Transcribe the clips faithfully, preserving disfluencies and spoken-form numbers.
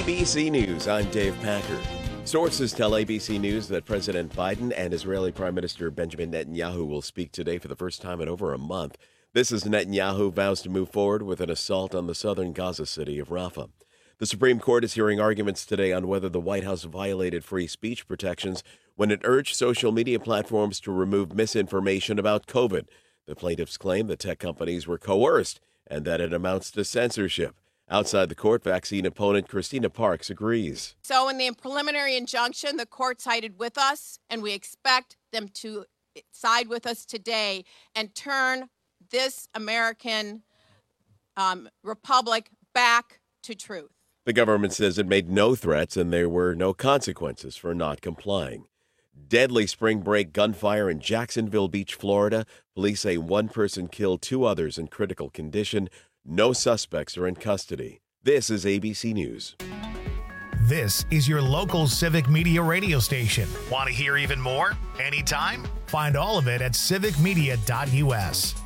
B C News, I'm Dave Packer. Sources tell A B C News that President Biden and Israeli Prime Minister Benjamin Netanyahu will speak today for the first time in over a month. This as Netanyahu vows to move forward with an assault on the southern Gaza city of Rafah. The Supreme Court is hearing arguments today on whether the White House violated free speech protections when it urged social media platforms to remove misinformation about COVID. The plaintiffs claim the tech companies were coerced and that it amounts to censorship. Outside the court, vaccine opponent Christina Parks agrees. So in the preliminary injunction, the court sided with us, and we expect them to side with us today and turn this American um, republic back to truth. The government says it made no threats and there were no consequences for not complying. Deadly spring break gunfire in Jacksonville Beach, Florida. Police say one person killed two others in critical condition. No suspects are in custody. This is A B C News. This is your local Civic Media radio station. Want to hear even more? Anytime? Find all of it at civic media dot u s.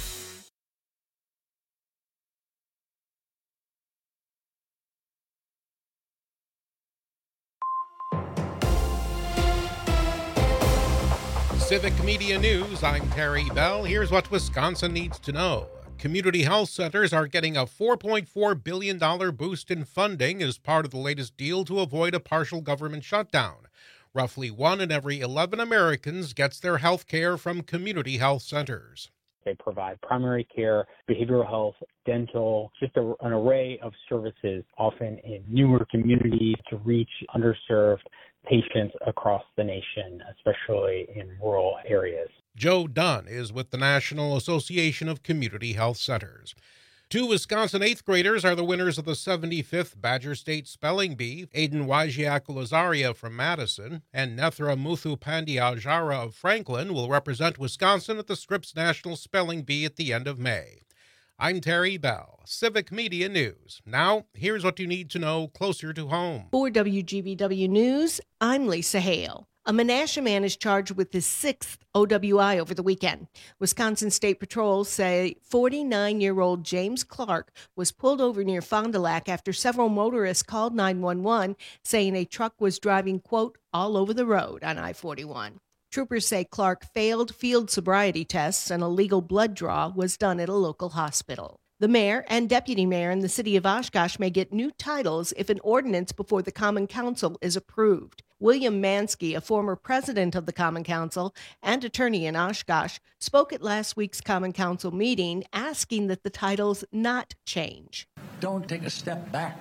Civic Media News, I'm Terry Bell. Here's what Wisconsin needs to know. Community health centers are getting a four point four billion dollars boost in funding as part of the latest deal to avoid a partial government shutdown. Roughly one in every eleven Americans gets their health care from community health centers. They provide primary care, behavioral health, dental, just a, an array of services, often in newer communities to reach underserved patients across the nation, especially in rural areas. Joe Dunn is with the National Association of Community Health Centers. Two Wisconsin eighth graders are the winners of the seventy-fifth Badger State Spelling Bee. Aiden Wajiak-Lazaria from Madison and Nethra Muthupandiajara of Franklin will represent Wisconsin at the Scripps National Spelling Bee at the end of May. I'm Terry Bell, Civic Media News. Now, here's what you need to know closer to home. For W G B W News, I'm Lisa Hale. A Menasha man is charged with his sixth O W I over the weekend. Wisconsin State Patrol say forty-nine-year-old James Clark was pulled over near Fond du Lac after several motorists called nine one one, saying a truck was driving, quote, all over the road on I forty-one. Troopers say Clark failed field sobriety tests and a legal blood draw was done at a local hospital. The mayor and deputy mayor in the city of Oshkosh may get new titles if an ordinance before the Common Council is approved. William Mansky, a former president of the Common Council and attorney in Oshkosh, spoke at last week's Common Council meeting asking that the titles not change. Don't take a step back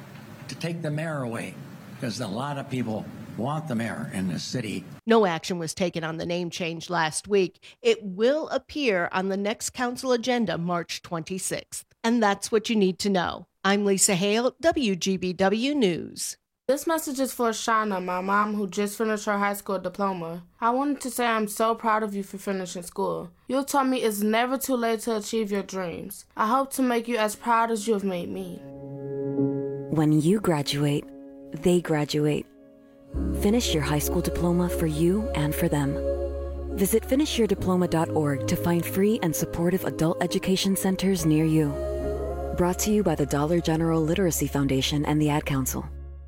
to take the mayor away, because a lot of people want the mayor in the city. No action was taken on the name change last week. It will appear on the next council agenda March twenty-sixth. And that's what you need to know. I'm Lisa Hale, W G B W News. This message is for Shauna, my mom, who just finished her high school diploma. I wanted to say I'm so proud of you for finishing school. You taught me it's never too late to achieve your dreams. I hope to make you as proud as you have made me. When you graduate, they graduate. Finish your high school diploma for you and for them. Visit finish your diploma dot org to find free and supportive adult education centers near you. Brought to you by the Dollar General Literacy Foundation and the Ad Council.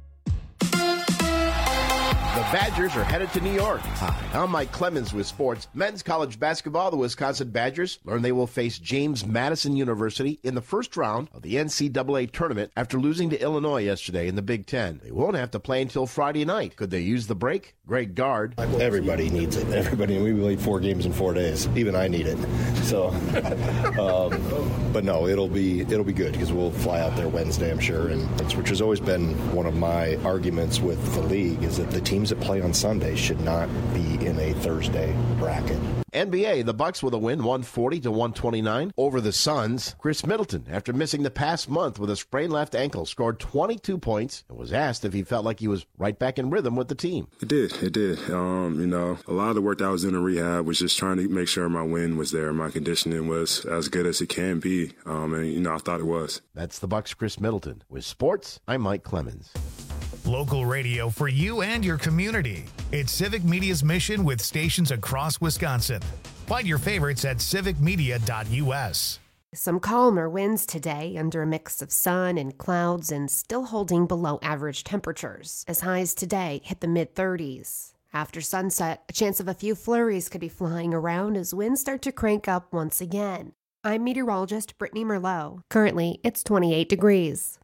The Badgers are headed to New York. Hi, I'm Mike Clemens with sports. Men's college basketball, the Wisconsin Badgers learn they will face James Madison University in the first round of the N C double A tournament after losing to Illinois yesterday in the Big Ten. They won't have to play until Friday night. Could they use the break? Greg Gard. Everybody needs it. Everybody. We played four games in four days. Even I need it. So, um, but no, it'll be it'll be good because we'll fly out there Wednesday, I'm sure, and which has always been one of my arguments with the league is that the teams that play on Sunday should not be in a Thursday bracket. N B A, the Bucks with a win, one forty to one twenty-nine over the Suns. Chris Middleton, after missing the past month with a sprained left ankle, scored twenty-two points and was asked if he felt like he was right back in rhythm with the team. It did. It did. Um, you know, a lot of the work that I was doing in rehab was just trying to make sure my wind was there. My conditioning was as good as it can be. Um, and, you know, I thought it was. That's the Bucks' Chris Middleton. With sports, I'm Mike Clemens. Local radio for you and your community. It's Civic Media's mission with stations across Wisconsin. Find your favorites at civic media dot u s. Some calmer winds today under a mix of sun and clouds and still holding below average temperatures, as highs today hit the mid-thirties. After sunset, a chance of a few flurries could be flying around as winds start to crank up once again. I'm meteorologist Brittany Merlot. Currently, it's twenty-eight degrees.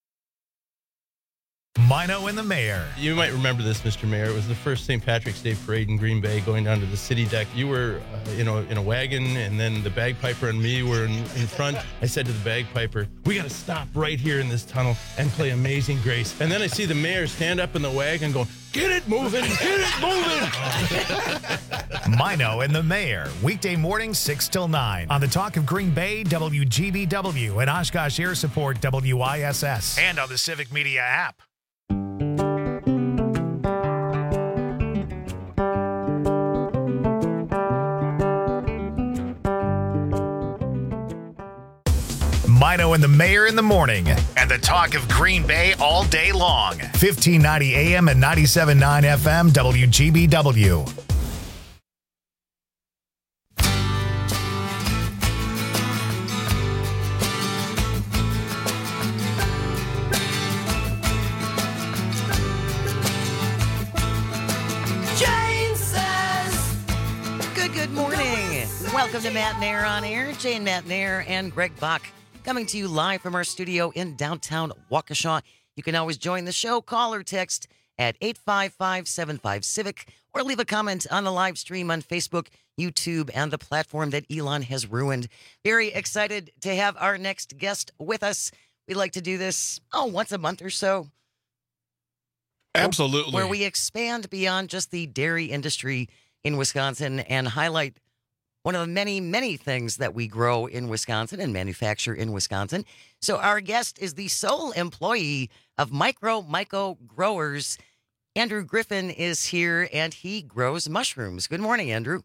Mino and the Mayor. You might remember this, Mister Mayor. It was the first Saint Patrick's Day parade in Green Bay, going down to the city deck. You were, uh, you know, in a wagon, and then the bagpiper and me were in, in front. I said to the bagpiper, "We got to stop right here in this tunnel and play Amazing Grace." And then I see the mayor stand up in the wagon, going, "Get it moving, get it moving." Mino and the Mayor, weekday morning six till nine on the Talk of Green Bay, W G B W, and Oshkosh Air Support, W I S S, and on the Civic Media app. Mino and the Mayor in the morning, and the Talk of Green Bay all day long. fifteen ninety A M and ninety-seven point nine F M, W G B W. Jane says, good, good morning. Welcome to Matt Nair on Air. Jane Matt Nair and Greg Bach coming to you live from our studio in downtown Waukesha. You can always join the show, call or text at eight five five, seven five, CIVIC, or leave a comment on the live stream on Facebook, YouTube, and the platform that Elon has ruined. Very excited to have our next guest with us. We like to do this, oh, once a month or so. Absolutely. Where we expand beyond just the dairy industry in Wisconsin and highlight one of the many, many things that we grow in Wisconsin and manufacture in Wisconsin. So our guest is the sole employee of Micro Myco Growers. Andrew Griffin is here, and he grows mushrooms. Good morning, Andrew.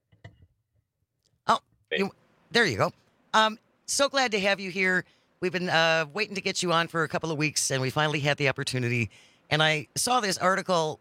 Oh, you, there you go. Um, so glad to have you here. We've been uh, waiting to get you on for a couple of weeks, and we finally had the opportunity. And I saw this article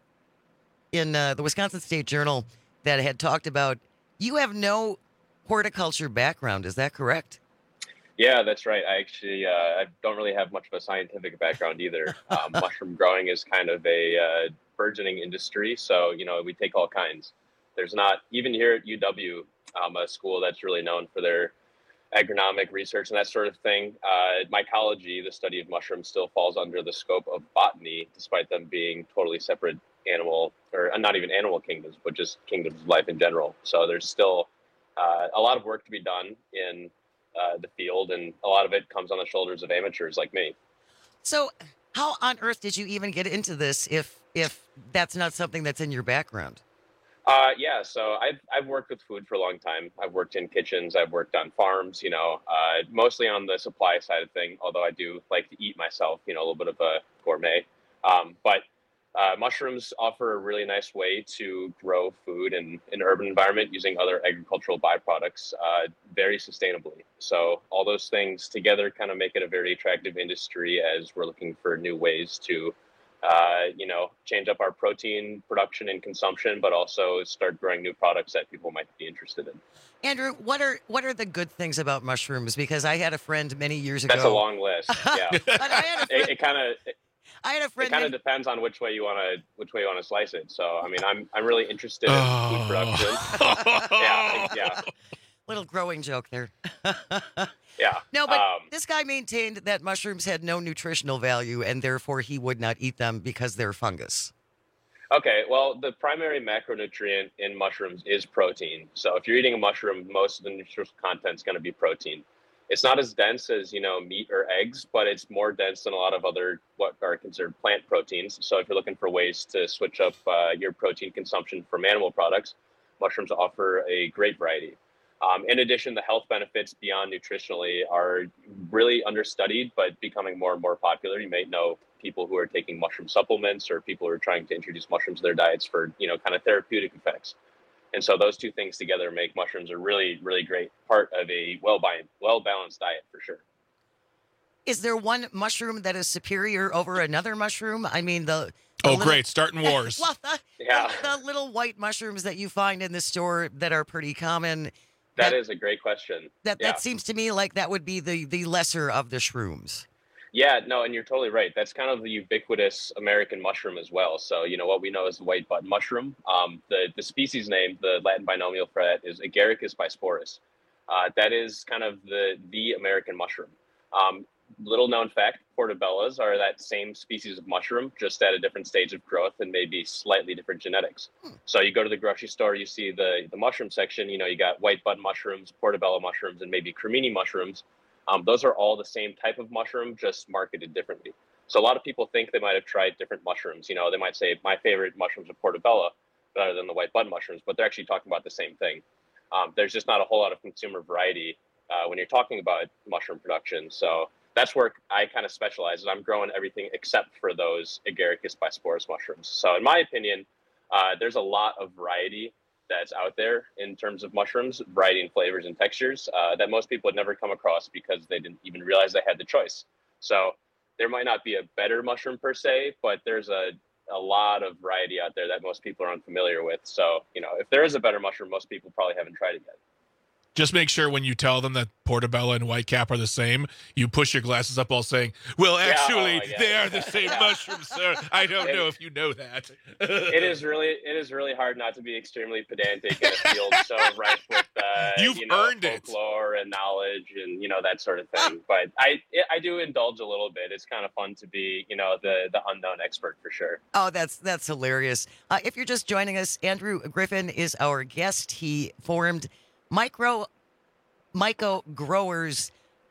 in uh, the Wisconsin State Journal that had talked about you have no horticulture background. Is that correct? Yeah, that's right. I actually uh, I don't really have much of a scientific background either. Um, mushroom growing is kind of a uh, burgeoning industry. So, you know, we take all kinds. There's not, even here at U W, um, a school that's really known for their agronomic research and that sort of thing. Uh, mycology, the study of mushrooms, still falls under the scope of botany, despite them being totally separate animal, or not even animal kingdoms, but just kingdoms of life in general. So there's still uh, a lot of work to be done in uh, the field, and a lot of it comes on the shoulders of amateurs like me. So how on earth did you even get into this if if that's not something that's in your background? Uh, yeah, so I've, I've worked with food for a long time. I've worked in kitchens. I've worked on farms, you know, uh, mostly on the supply side of thing, although I do like to eat myself, you know, a little bit of a gourmet. Um, but uh, mushrooms offer a really nice way to grow food in an urban environment using other agricultural byproducts uh, very sustainably. So all those things together kind of make it a very attractive industry as we're looking for new ways to Uh, you know, change up our protein production and consumption, but also start growing new products that people might be interested in. Andrew, what are what are the good things about mushrooms? Because I had a friend many years ago. That's a long list. Yeah, but I had a friend, it kind of. I had a friend. It kind of depends on which way you want to which way you want to slice it. So, I mean, I'm I'm really interested in Oh. food production. yeah, yeah. Little growing joke there. Yeah. No, but um, this guy maintained that mushrooms had no nutritional value, and therefore he would not eat them because they're fungus. Okay, well, the primary macronutrient in mushrooms is protein. So if you're eating a mushroom, most of the nutritional content is going to be protein. It's not as dense as, you know, meat or eggs, but it's more dense than a lot of other what are considered plant proteins. So if you're looking for ways to switch up uh, your protein consumption from animal products, mushrooms offer a great variety. Um, in addition, the health benefits beyond nutritionally are really understudied, but becoming more and more popular. You may know people who are taking mushroom supplements or people who are trying to introduce mushrooms to their diets for, you know, kind of therapeutic effects. And so those two things together make mushrooms a really, really great part of a well well-balanced diet for sure. Is there one mushroom that is superior over another mushroom? I mean, the... the Oh, little, great. Starting wars. Well, the, yeah. the, the little white mushrooms that you find in the store that are pretty common, That, That- is a great question. That Yeah. that seems to me like that would be the the lesser of the shrooms. Yeah, no, and you're totally right. That's kind of the ubiquitous American mushroom as well. So, you know, what we know is the white button mushroom. Um, the, the species name, the Latin binomial for that is Agaricus bisporus. Uh, that is kind of the, the American mushroom. Um, little known fact, portobellas are that same species of mushroom, just at a different stage of growth and maybe slightly different genetics. So you go to the grocery store, you see the, the mushroom section, you know, you got white button mushrooms, portobello mushrooms, and maybe cremini mushrooms. Um, those are all the same type of mushroom, just marketed differently. So a lot of people think they might have tried different mushrooms. You know, they might say, my favorite mushrooms are portobello rather than the white button mushrooms, but they're actually talking about the same thing. Um, there's just not a whole lot of consumer variety uh, when you're talking about mushroom production. So that's where I kind of specialize. I'm growing everything except for those Agaricus bisporus mushrooms. So in my opinion, uh, there's a lot of variety that's out there in terms of mushrooms, variety in flavors and textures uh, that most people had never come across because they didn't even realize they had the choice. So there might not be a better mushroom per se, but there's a, a lot of variety out there that most people are unfamiliar with. So, you know, if there is a better mushroom, most people probably haven't tried it yet. Just make sure when you tell them that portobello and whitecap are the same, you push your glasses up while saying, well, actually, yeah, oh, yeah. they are the same Yeah. mushrooms, sir. I don't It- know if you know that. It is really, it is really hard not to be extremely pedantic in a field so rife with, uh, You've you know, earned it. folklore and knowledge and, you know, that sort of thing. But I, I do indulge a little bit. It's kind of fun to be, you know, the, the unknown expert for sure. Oh, that's that's hilarious. Uh, if you're just joining us, Andrew Griffin is our guest. He formed Micro Myco Growers,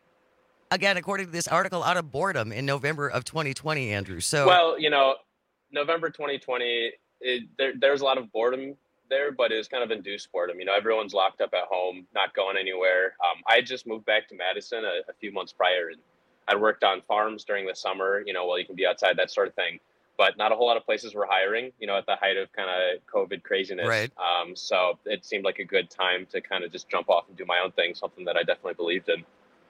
again, according to this article, out of boredom in November of twenty twenty, Andrew. So, Well, you know, November twenty twenty, it, there, there's a lot of boredom there, but it's kind of induced boredom. You know, everyone's locked up at home, not going anywhere. Um, I just moved back to Madison a, a few months prior, and I worked on farms during the summer, you know, while you can be outside, that sort of thing. But not a whole lot of places were hiring, you know, at the height of kind of COVID craziness. Right. Um, so it seemed like a good time to kind of just jump off and do my own thing, something that I definitely believed in.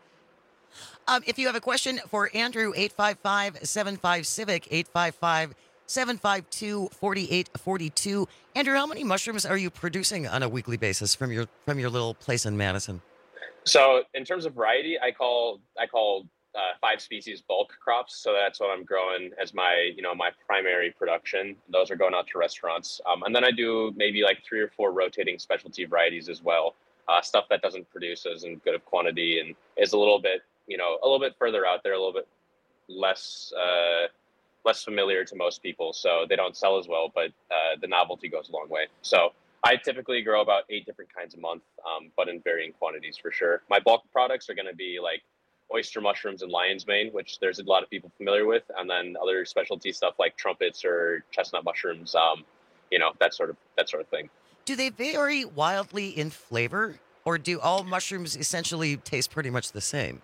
um, if you have a question for Andrew, eight five five, seven five, CIVIC, eight five five, seven five two, four eight four two. Andrew, how many mushrooms are you producing on a weekly basis from your from your little place in Madison? So in terms of variety, I call I call uh, five species bulk crops. So that's what I'm growing as my you know my primary production. Those are going out to restaurants, um, and then I do maybe like three or four rotating specialty varieties as well. Uh, stuff that doesn't produce as in good of quantity and is a little bit you know a little bit further out there, a little bit less uh, less familiar to most people. So they don't sell as well, but uh, the novelty goes a long way. So I typically grow about eight different kinds a month, um, but in varying quantities for sure. My bulk products are going to be like oyster mushrooms and lion's mane, which there's a lot of people familiar with, and then other specialty stuff like trumpets or chestnut mushrooms, um, you know, that sort of that sort of thing. Do they vary wildly in flavor, or do all mushrooms essentially taste pretty much the same?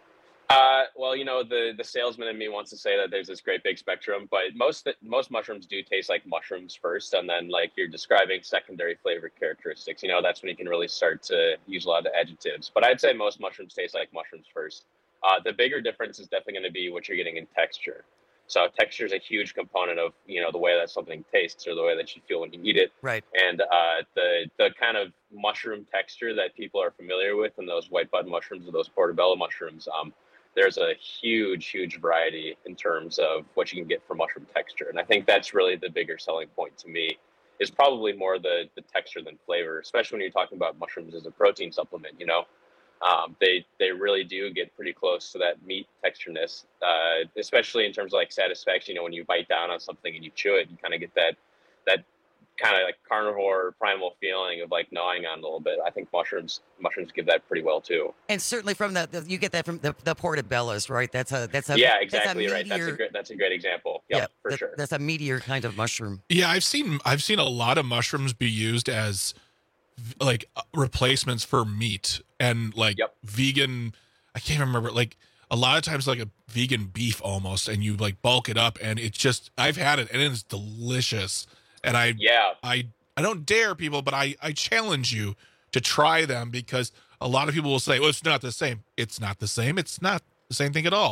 Uh, well, you know, the the salesman in me wants to say that there's this great big spectrum, but most most mushrooms do taste like mushrooms first, and then like you're describing secondary flavor characteristics. You know, that's when you can really start to use a lot of adjectives. But I'd say most mushrooms taste like mushrooms first. Uh, the bigger difference is definitely going to be what you're getting in texture. So texture is a huge component of you know the way that something tastes or the way that you feel when you eat it. Right. And uh, the the kind of mushroom texture that people are familiar with, and those white button mushrooms or those portobello mushrooms. Um, There's a huge, huge variety in terms of what you can get from mushroom texture. And I think that's really the bigger selling point to me is probably more the, the texture than flavor, especially when you're talking about mushrooms as a protein supplement, you know. Um, they they really do get pretty close to that meat textureness, uh, especially in terms of like satisfaction. You know, when you bite down on something and you chew it, you kind of get that that kind of like carnivore primal feeling of like gnawing on it a little bit. I think mushrooms mushrooms give that pretty well too. And certainly from the, the you get that from the, the portobellos, right? That's a that's a yeah, that's a exactly right. That's a meteor- great that's a great example. Yep, yeah, for that- sure. That's a meteor kind of mushroom. Yeah, I've seen I've seen a lot of mushrooms be used as like uh, replacements for meat and like vegan. I can't remember like a lot of times like a vegan beef almost, and you like bulk it up, and it's just I've had it and it's delicious. And I yeah I I don't dare people, but I I challenge you to try them because a lot of people will say, "Well, it's not the same." It's not the same. It's not the same thing at all.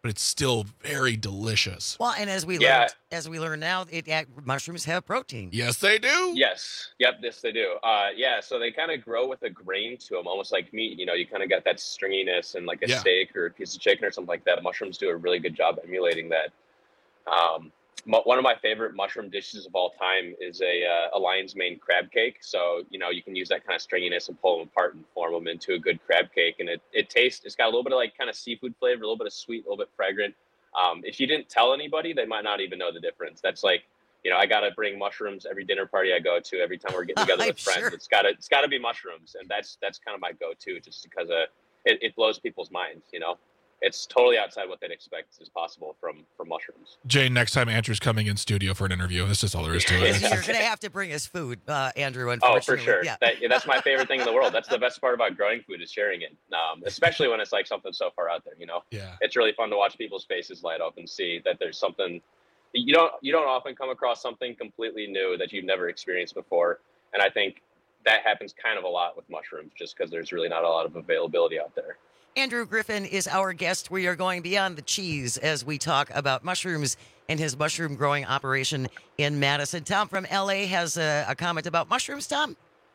but it's still very delicious. Well, and as we Yeah. learned, as we learn now, it, uh, mushrooms have protein. Yes, they do. Yes. Yep. Yes, they do. Uh, yeah. So they kind of grow with a grain to them, almost like meat. You know, you kind of got that stringiness and like a Yeah. steak or a piece of chicken or something like that. Mushrooms do a really good job emulating that. Um, mo- one of my favorite mushroom dishes of all time is a, uh, a lion's mane crab cake. So, you know, you can use that kind of stringiness and pull them apart and form them into a good crab cake. And it, it tastes, it's got a little bit of like kind of seafood flavor, a little bit of sweet, a little bit fragrant. Um, if you didn't tell anybody, they might not even know the difference. That's like, you know, I got to bring mushrooms every dinner party I go to, every time we're getting together with friends. Sure. It's got to, it's got to be mushrooms. And that's, that's kind of my go-to just because uh, it, it blows people's minds, you know? It's totally outside what they'd expect is possible from, from mushrooms. Jane, next time Andrew's coming in studio for an interview, that's just all there is to it. You're going to have to bring us food, uh, Andrew, Oh, unfortunately. for sure. Yeah. That, that's my favorite thing in the world. That's the best part about growing food is sharing it, um, especially when it's like something so far out there. You know, Yeah. it's really fun to watch people's faces light up and see that there's something you don't you don't often come across something completely new that you've never experienced before. And I think that happens kind of a lot with mushrooms, just because there's really not a lot of availability out there. Andrew Griffin is our guest. We are going beyond the cheese as we talk about mushrooms and his mushroom growing operation in Madison. Tom from L A has a, a comment about mushrooms, Tom?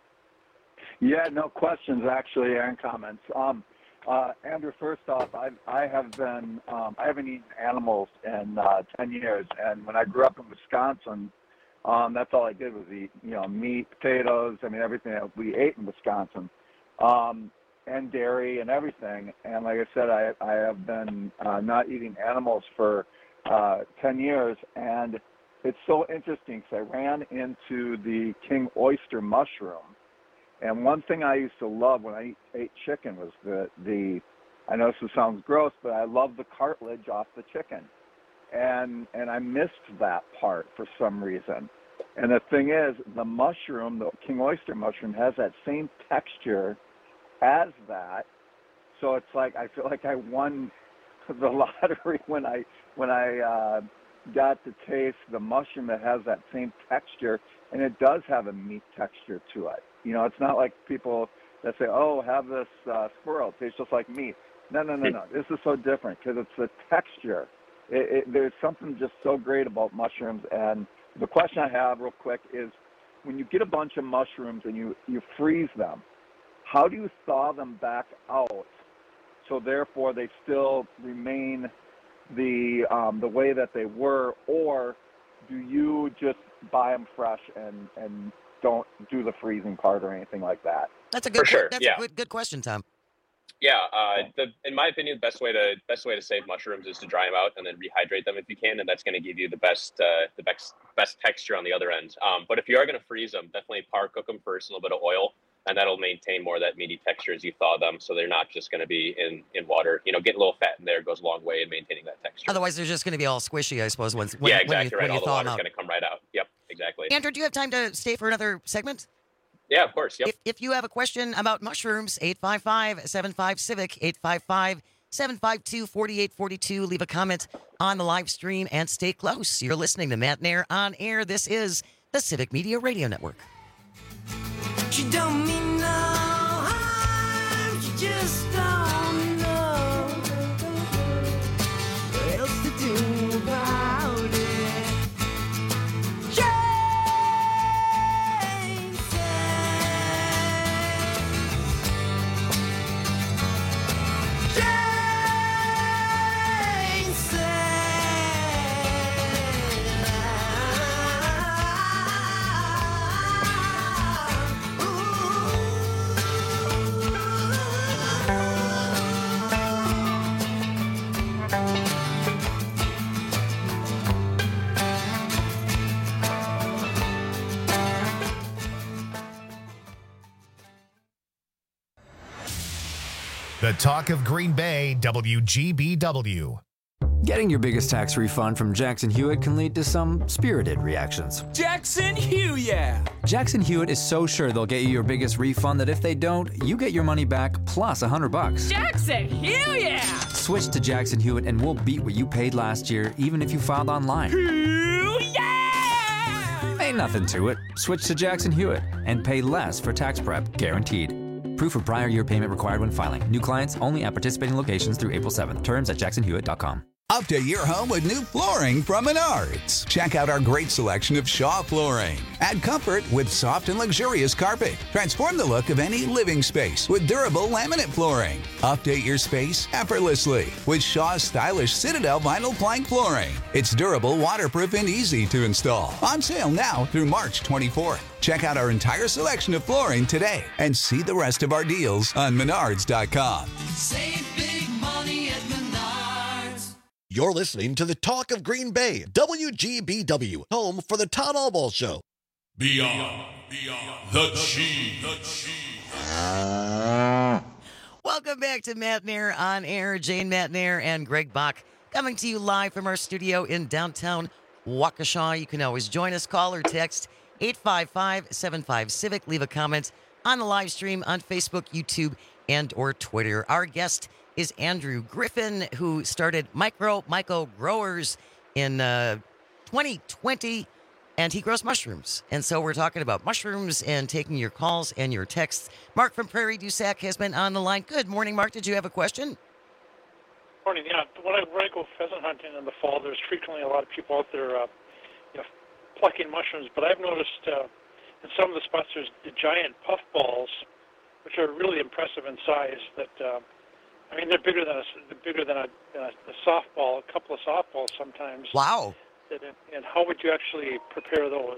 Yeah, no questions, actually, and comments. Um, uh, Andrew, first off, I, I have been, um, I haven't eaten animals in uh, ten years. And when I grew up in Wisconsin, um, that's all I did was eat, you know, meat, potatoes, I mean, everything that we ate in Wisconsin. Um, and dairy and everything. And like I said, I, I have been uh, not eating animals for uh, ten years. And it's so interesting because I ran into the king oyster mushroom. And one thing I used to love when I ate, ate chicken was the, the, I know this sounds gross, but I love the cartilage off the chicken. And, and I missed that part for some reason. And the thing is, the mushroom, the king oyster mushroom, has that same texture as that, so it's like I feel like I won the lottery when I when I uh, got to taste the mushroom that has that same texture, and it does have a meat texture to it. You know, it's not like people that say, "Oh, have this uh, squirrel; it tastes just like meat." No, no, no, no. This is so different because it's the texture. It, it, there's something just so great about mushrooms. And the question I have, real quick, is when you get a bunch of mushrooms and you you freeze them, how do you thaw them back out so therefore they still remain the um, the way that they were, or do you just buy them fresh and, and don't do the freezing part or anything like that? That's a good For sure, that's yeah. a good, good question, Tom. Yeah, uh, the, in my opinion, the best way to best way to save mushrooms is to dry them out and then rehydrate them if you can, and that's going to give you the best uh, the best best texture on the other end. Um, but if you are going to freeze them, definitely par cook them first in a little bit of oil, and that'll maintain more of that meaty texture as you thaw them, so they're not just going to be in, in water. You know, getting a little fat in there goes a long way in maintaining that texture. Otherwise, they're just going to be all squishy, I suppose, once when, yeah, when exactly you, right. when you All the thaw them water's out. going to come right out. Yep, exactly. Andrew, do you have time to stay for another segment? Yeah, of course. Yep. If, if you have a question about mushrooms, eight five five, seven five, CIVIC, eight five five, seven five two, four eight four two. Leave a comment on the live stream and stay close. You're listening to Matt Nair on air. This is the Civic Media Radio Network. She don't mean no harm, she just don't know what else to do about it. Jane Jane The talk of Green Bay, W G B W. Getting your biggest tax refund from Jackson Hewitt can lead to some spirited reactions. Jackson Hewitt, yeah. Jackson Hewitt is so sure they'll get you your biggest refund that if they don't, you get your money back plus a hundred bucks. Jackson Hewitt, yeah. Switch to Jackson Hewitt and we'll beat what you paid last year, even if you filed online. yeah. Ain't nothing to it. Switch to Jackson Hewitt and pay less for tax prep, guaranteed. Proof of prior year payment required when filing. New clients only at participating locations through April seventh. Terms at jackson hewitt dot com. Update your home with new flooring from Menards. Check out our great selection of Shaw flooring. Add comfort with soft and luxurious carpet. Transform the look of any living space with durable laminate flooring. Update your space effortlessly with Shaw's stylish Citadel vinyl plank flooring. It's durable, waterproof, and easy to install. On sale now through March twenty-fourth. Check out our entire selection of flooring today and see the rest of our deals on menards dot com. Save big money at Menards. You're listening to the Talk of Green Bay, W G B W, home for the Todd Allball Show. Beyond, beyond the cheese. The cheese. Welcome back to Matt Nair on Air. Jane Matt Nair and Greg Bach coming to you live from our studio in downtown Waukesha. You can always join us, call or text eight five five, seven five, Civic. Leave a comment on the live stream on Facebook, YouTube, and or Twitter. Our guest is Andrew Griffin, who started Micro Myco Growers in uh, twenty twenty, and he grows mushrooms. And so we're talking about mushrooms and taking your calls and your texts. Mark from Prairie du Sac has been on the line. Good morning, Mark. Did you have a question? Morning. Yeah, when I, when I go pheasant hunting in the fall, there's frequently a lot of people out there, uh, you know, plucking mushrooms. But I've noticed uh, in some of the spots there's the giant puffballs, which are really impressive in size. That uh, I mean, they're bigger than a they're bigger than a, a, a softball, a couple of softballs sometimes. Wow. And, and how would you actually prepare those?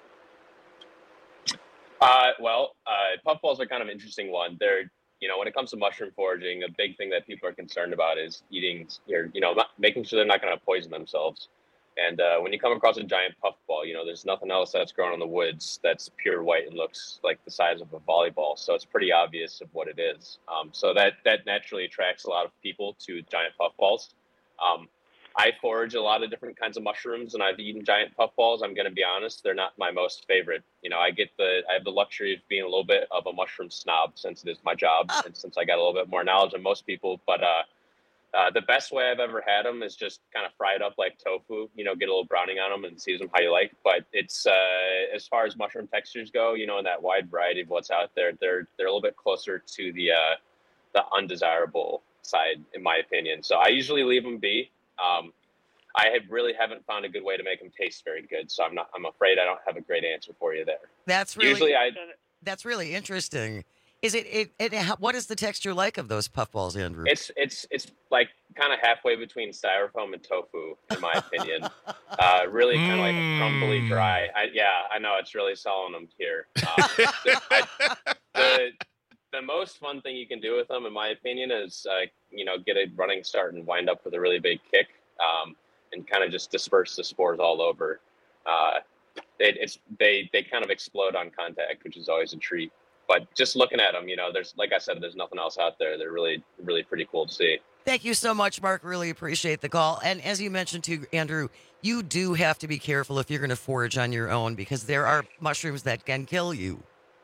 Uh, well, uh, puffballs are kind of an interesting one. They're, you know, when it comes to mushroom foraging, a big thing that people are concerned about is eating, your, you know, not, making sure they're not going to poison themselves. And uh, when you come across a giant puffball, you know, there's nothing else that's growing in the woods that's pure white and looks like the size of a volleyball. So it's pretty obvious of what it is. Um, so that, that naturally attracts a lot of people to giant puffballs. Um, I forage a lot of different kinds of mushrooms, and I've eaten giant puffballs. I'm going to be honest, they're not my most favorite. You know, I get the, I have the luxury of being a little bit of a mushroom snob since it is my job, and since I got a little bit more knowledge than most people. But uh, uh, the best way I've ever had them is just kind of fried up like tofu. You know, get a little browning on them and season them how you like. But it's uh, as far as mushroom textures go, you know, in that wide variety of what's out there, they're they're a little bit closer to the uh, the undesirable side, in my opinion. So I usually leave them be. Um, I have really haven't found a good way to make them taste very good, so I'm not. I'm afraid I don't have a great answer for you there. That's really usually I. That's really interesting. Is it? It? it what is the texture like of those puffballs, Andrew? It's it's it's like kind of halfway between styrofoam and tofu, in my opinion. uh, really kind of like crumbly, dry. I, yeah, I know it's really selling them here. Um, the, I, the the most fun thing you can do with them, in my opinion, is uh, you know get a running start and wind up with a really big kick. Um, and kind of just disperse the spores all over. Uh, it, it's they they kind of explode on contact, which is always a treat. But just looking at them, you know, there's like I said, there's nothing else out there. They're really really pretty cool to see. Thank you so much, Mark. Really appreciate the call. And as you mentioned too, Andrew, you do have to be careful if you're going to forage on your own because there are mushrooms that can kill you.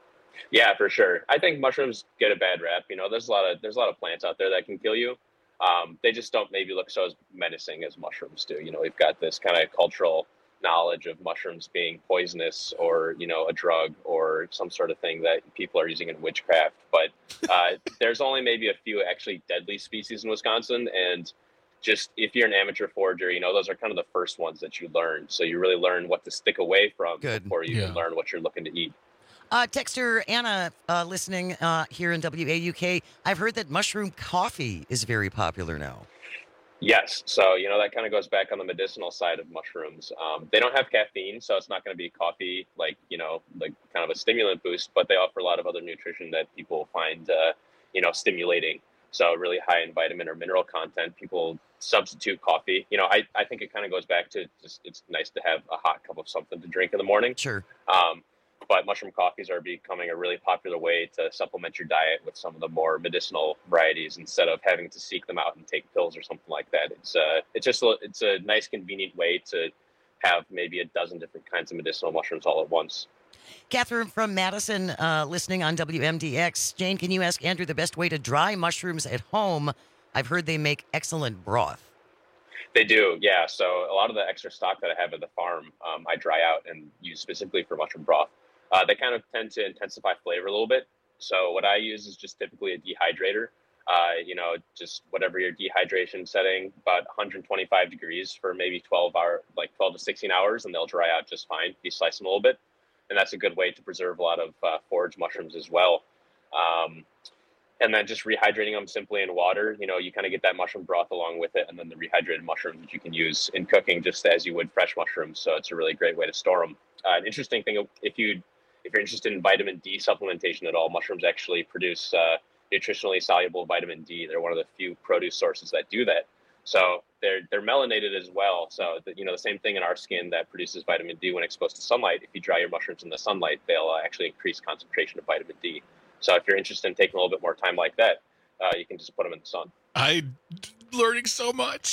Yeah, for sure. I think mushrooms get a bad rap. You know, there's a lot of there's a lot of plants out there that can kill you. Um, they just don't maybe look so as menacing as mushrooms do. You know, we've got this kind of cultural knowledge of mushrooms being poisonous or, you know, a drug or some sort of thing that people are using in witchcraft. But uh, there's only maybe a few actually deadly species in Wisconsin. And just if you're an amateur forager, you know, those are kind of the first ones that you learn. So you really learn what to stick away from Good. before you Yeah. can learn what you're looking to eat. Uh, Texter Anna, uh, listening uh, here in W A U K, I've heard that mushroom coffee is very popular now. Yes. So, you know, that kind of goes back on the medicinal side of mushrooms. Um, they don't have caffeine, so it's not going to be coffee, like, you know, like kind of a stimulant boost, but they offer a lot of other nutrition that people find, uh, you know, stimulating. So really high in vitamin or mineral content. People substitute coffee. You know, I, I think it kind of goes back to just it's nice to have a hot cup of something to drink in the morning. Sure. Um, But mushroom coffees are becoming a really popular way to supplement your diet with some of the more medicinal varieties instead of having to seek them out and take pills or something like that. It's uh, it's just a, it's a nice, convenient way to have maybe a dozen different kinds of medicinal mushrooms all at once. Catherine from Madison, uh, listening on W M D X. Jane, can you ask Andrew the best way to dry mushrooms at home? I've heard they make excellent broth. They do, yeah. So a lot of the extra stock that I have at the farm, um, I dry out and use specifically for mushroom broth. Uh, they kind of tend to intensify flavor a little bit. So what I use is just typically a dehydrator. Uh, you know, just whatever your dehydration setting, about one hundred twenty-five degrees for maybe twelve hour, like twelve to sixteen hours, and they'll dry out just fine. You slice them a little bit, and that's a good way to preserve a lot of uh, forage mushrooms as well. Um, and then just rehydrating them simply in water. You know, you kind of get that mushroom broth along with it, and then the rehydrated mushrooms that you can use in cooking just as you would fresh mushrooms. So it's a really great way to store them. Uh, an interesting thing, if you if you're interested in vitamin D supplementation at all, mushrooms actually produce uh, nutritionally soluble vitamin D. They're one of the few produce sources that do that. So they're they're melanated as well. So the, you know, the same thing in our skin that produces vitamin D when exposed to sunlight. If you dry your mushrooms in the sunlight, they'll uh, actually increase concentration of vitamin D. So if you're interested in taking a little bit more time like that, uh, you can just put them in the sun. I'm learning so much.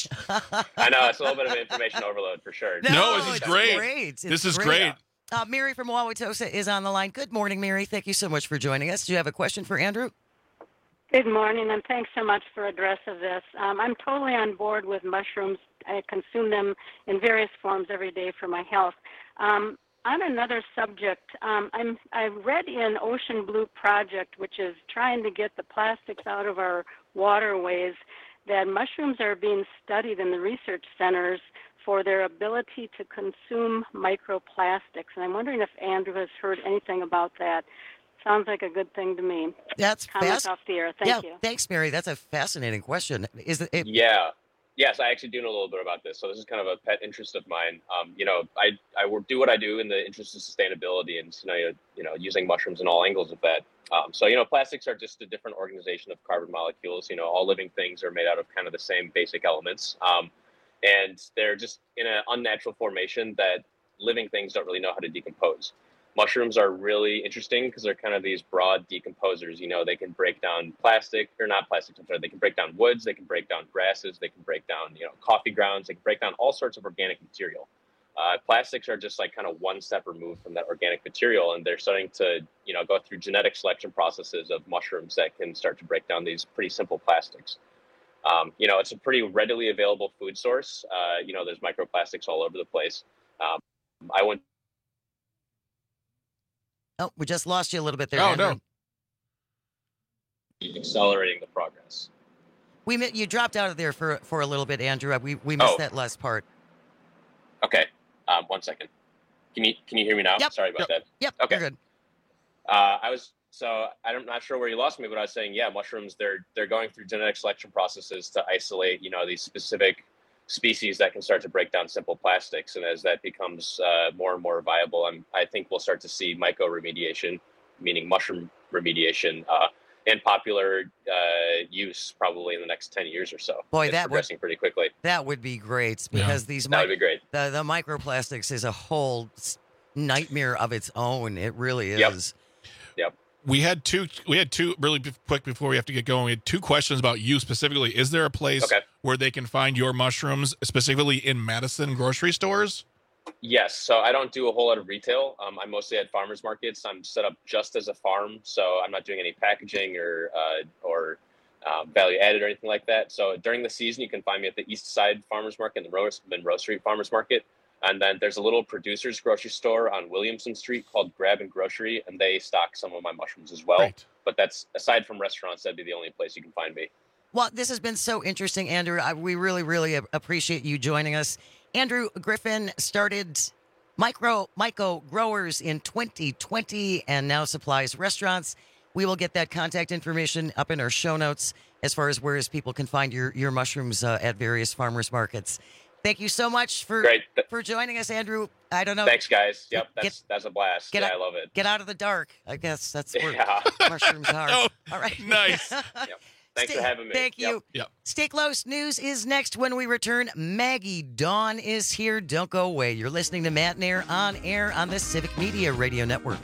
I know, it's a little bit of information overload for sure. No, no this is great. great. It's This is great. great. Uh, Mary from Wauwatosa is on the line. Good morning, Mary. Thank you so much for joining us. Do you have a question for Andrew? Good morning, and thanks so much for address of this. Um, I'm totally on board with mushrooms. I consume them in various forms every day for my health. Um, on another subject, um, I'm, I read in Ocean Blue Project, which is trying to get the plastics out of our waterways, that mushrooms are being studied in the research centers for their ability to consume microplastics. And I'm wondering if Andrew has heard anything about that. Sounds like a good thing to me. That's Comment fast. off the air. Thank yeah, you. Thanks, Mary. That's a fascinating question. Is it? it Yeah. Yes, I actually do know a little bit about this. So this is kind of a pet interest of mine. Um, you know, I I will do what I do in the interest of sustainability and you know you know using mushrooms in all angles of that. Um, so you know, plastics are just a different organization of carbon molecules. You know, all living things are made out of kind of the same basic elements, um, and they're just in an unnatural formation that living things don't really know how to decompose. Mushrooms are really interesting because they're kind of these broad decomposers. You know, they can break down plastic, or not plastic, I'm sorry, they can break down woods, they can break down grasses, they can break down, you know, coffee grounds, they can break down all sorts of organic material. Uh, plastics are just like kind of one step removed from that organic material, and they're starting to, you know, go through genetic selection processes of mushrooms that can start to break down these pretty simple plastics. Um, you know, it's a pretty readily available food source. Uh, you know, there's microplastics all over the place. Um, I went Oh, we just lost you a little bit there. Oh, Andrew. no. Accelerating the progress. We mi- you dropped out of there for for a little bit, Andrew. We we missed Oh. that last part. Okay. Um, one second. Can you can you hear me now? Yep. Sorry about Yep. that. Yep. Okay. You're good. Uh, I was so I'm not sure where you lost me, but I was saying, yeah, mushrooms they're they're going through genetic selection processes to isolate, you know, these specific species that can start to break down simple plastics, and as that becomes uh, more and more viable, I'm, I think we'll start to see mycoremediation, meaning mushroom remediation, uh, in popular uh, use probably in the next ten years or so. Boy, it's that would- progressing pretty quickly. That would be great because these That would mi- be great. The, the microplastics is a whole s- nightmare of its own. It really is. Yep. Yep. We had two. We had two really b- quick before we have to get going. We had two questions about you specifically. Is there a place Okay. where they can find your mushrooms, specifically in Madison grocery stores? Yes, so I don't do a whole lot of retail. Um, I'm mostly at farmers markets. I'm set up just as a farm, so I'm not doing any packaging or uh, or uh, value added or anything like that. So during the season, you can find me at the East Side Farmers Market and the Rose, Monroe Street Farmers Market. And then there's a little producer's grocery store on Williamson Street called Grab and Grocery, and they stock some of my mushrooms as well. Right. But that's, aside from restaurants, that'd be the only place you can find me. Well, this has been so interesting, Andrew. I, we really, really a- appreciate you joining us. Andrew Griffin started micro myco growers in twenty twenty and now supplies restaurants. We will get that contact information up in our show notes as far as where people can find your, your mushrooms uh, at various farmers markets. Thank you so much for Great. for joining us, Andrew. I don't know. Thanks, guys. Yep, Get- that's that's a blast. get yeah, out- I love it. Get out of the dark. I guess that's where Yeah. mushrooms are. Oh, All right. nice. Yep. Thanks Stay- for having me. Thank you. Yep. Yep. Stay close. News is next when we return. Maggie Dawn is here. Don't go away. You're listening to Matt and Air on air on the Civic Media Radio Network.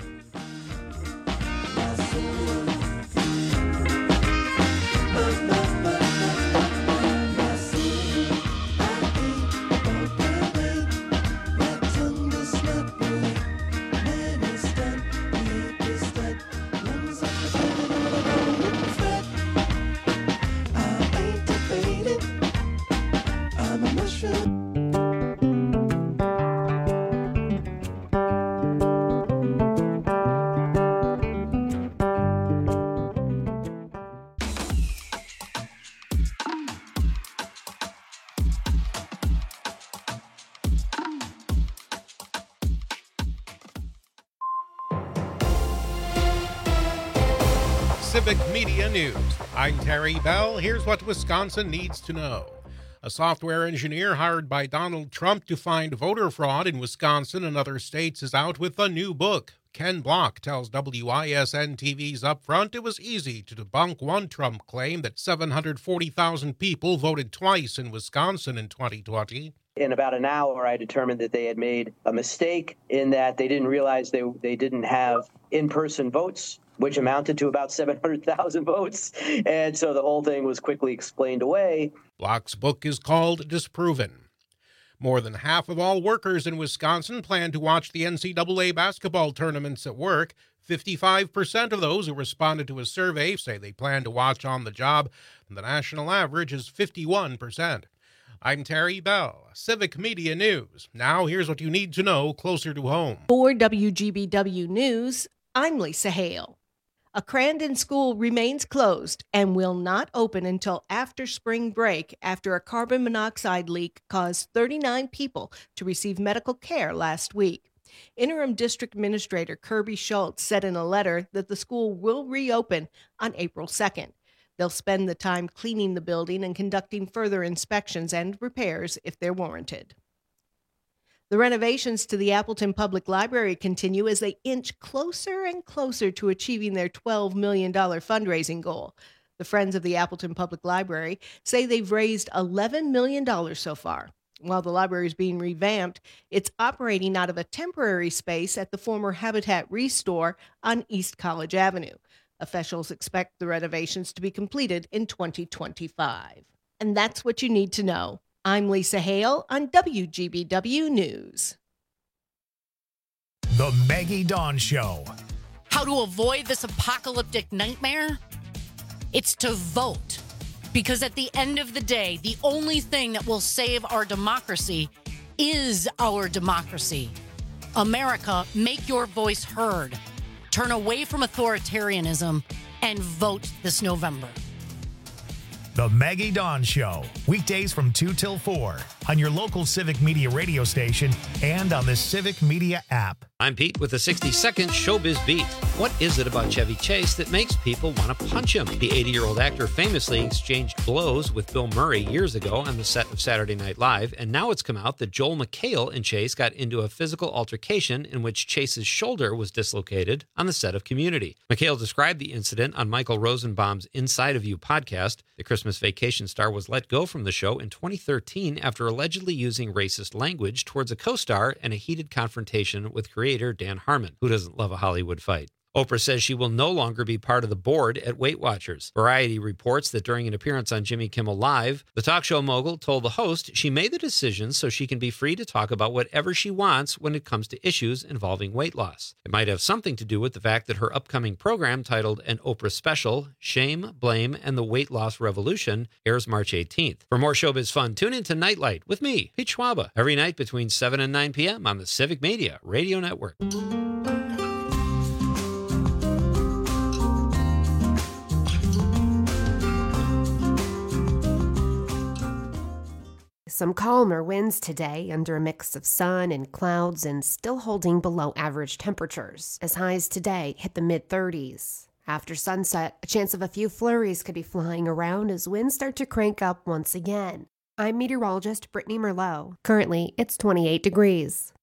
Civic Media News. I'm Terry Bell. Here's what Wisconsin needs to know. A software engineer hired by Donald Trump to find voter fraud in Wisconsin and other states is out with a new book. Ken Block tells W I S N T V's Upfront it was easy to debunk one Trump claim that seven hundred forty thousand people voted twice in Wisconsin in twenty twenty. In about an hour, I determined that they had made a mistake in that they didn't realize they they didn't have in-person votes, which amounted to about seven hundred thousand votes. And so the whole thing was quickly explained away. Block's book is called Disproven. More than half of all workers in Wisconsin plan to watch the N C double A basketball tournaments at work. fifty-five percent of those who responded to a survey say they plan to watch on the job, and the national average is fifty-one percent. I'm Terry Bell, Civic Media News. Now here's what you need to know closer to home. For W G B W News, I'm Lisa Hale. A Crandon school remains closed and will not open until after spring break after a carbon monoxide leak caused thirty-nine people to receive medical care last week. Interim District Administrator Kirby Schultz said in a letter that the school will reopen on April second. They'll spend the time cleaning the building and conducting further inspections and repairs if they're warranted. The renovations to the Appleton Public Library continue as they inch closer and closer to achieving their twelve million dollars fundraising goal. The Friends of the Appleton Public Library say they've raised eleven million dollars so far. While the library is being revamped, it's operating out of a temporary space at the former Habitat Restore on East College Avenue. Officials expect the renovations to be completed in twenty twenty-five. And that's what you need to know. I'm Lisa Hale on W G B W News. The Maggie Dawn Show. How to avoid this apocalyptic nightmare? It's to vote. Because at the end of the day, the only thing that will save our democracy is our democracy. America, make your voice heard. Turn away from authoritarianism and vote this November. The Maggie Dawn Show, weekdays from two till four on your local Civic Media radio station and on the Civic Media app. I'm Pete with a sixty-second Showbiz Beat. What is it about Chevy Chase that makes people want to punch him? The eighty-year-old actor famously exchanged blows with Bill Murray years ago on the set of Saturday Night Live, and now it's come out that Joel McHale and Chase got into a physical altercation in which Chase's shoulder was dislocated on the set of Community. McHale described the incident on Michael Rosenbaum's Inside of You podcast. The Christmas Vacation star was let go from the show in twenty thirteen after allegedly using racist language towards a co-star and a heated confrontation with creator Dan Harmon. Who doesn't love a Hollywood fight? Oprah says she will no longer be part of the board at Weight Watchers. Variety reports that during an appearance on Jimmy Kimmel Live, the talk show mogul told the host she made the decision so she can be free to talk about whatever she wants when it comes to issues involving weight loss. It might have something to do with the fact that her upcoming program titled An Oprah Special, Shame, Blame, and the Weight Loss Revolution airs March eighteenth. For more showbiz fun, tune in to Nightlight with me, Pete Schwaba, every night between seven and nine p.m. on the Civic Media Radio Network. Some calmer winds today under a mix of sun and clouds and still holding below average temperatures, as highs today hit the mid thirties. After sunset, a chance of a few flurries could be flying around as winds start to crank up once again. I'm meteorologist Brittany Merlot. Currently, it's twenty-eight degrees.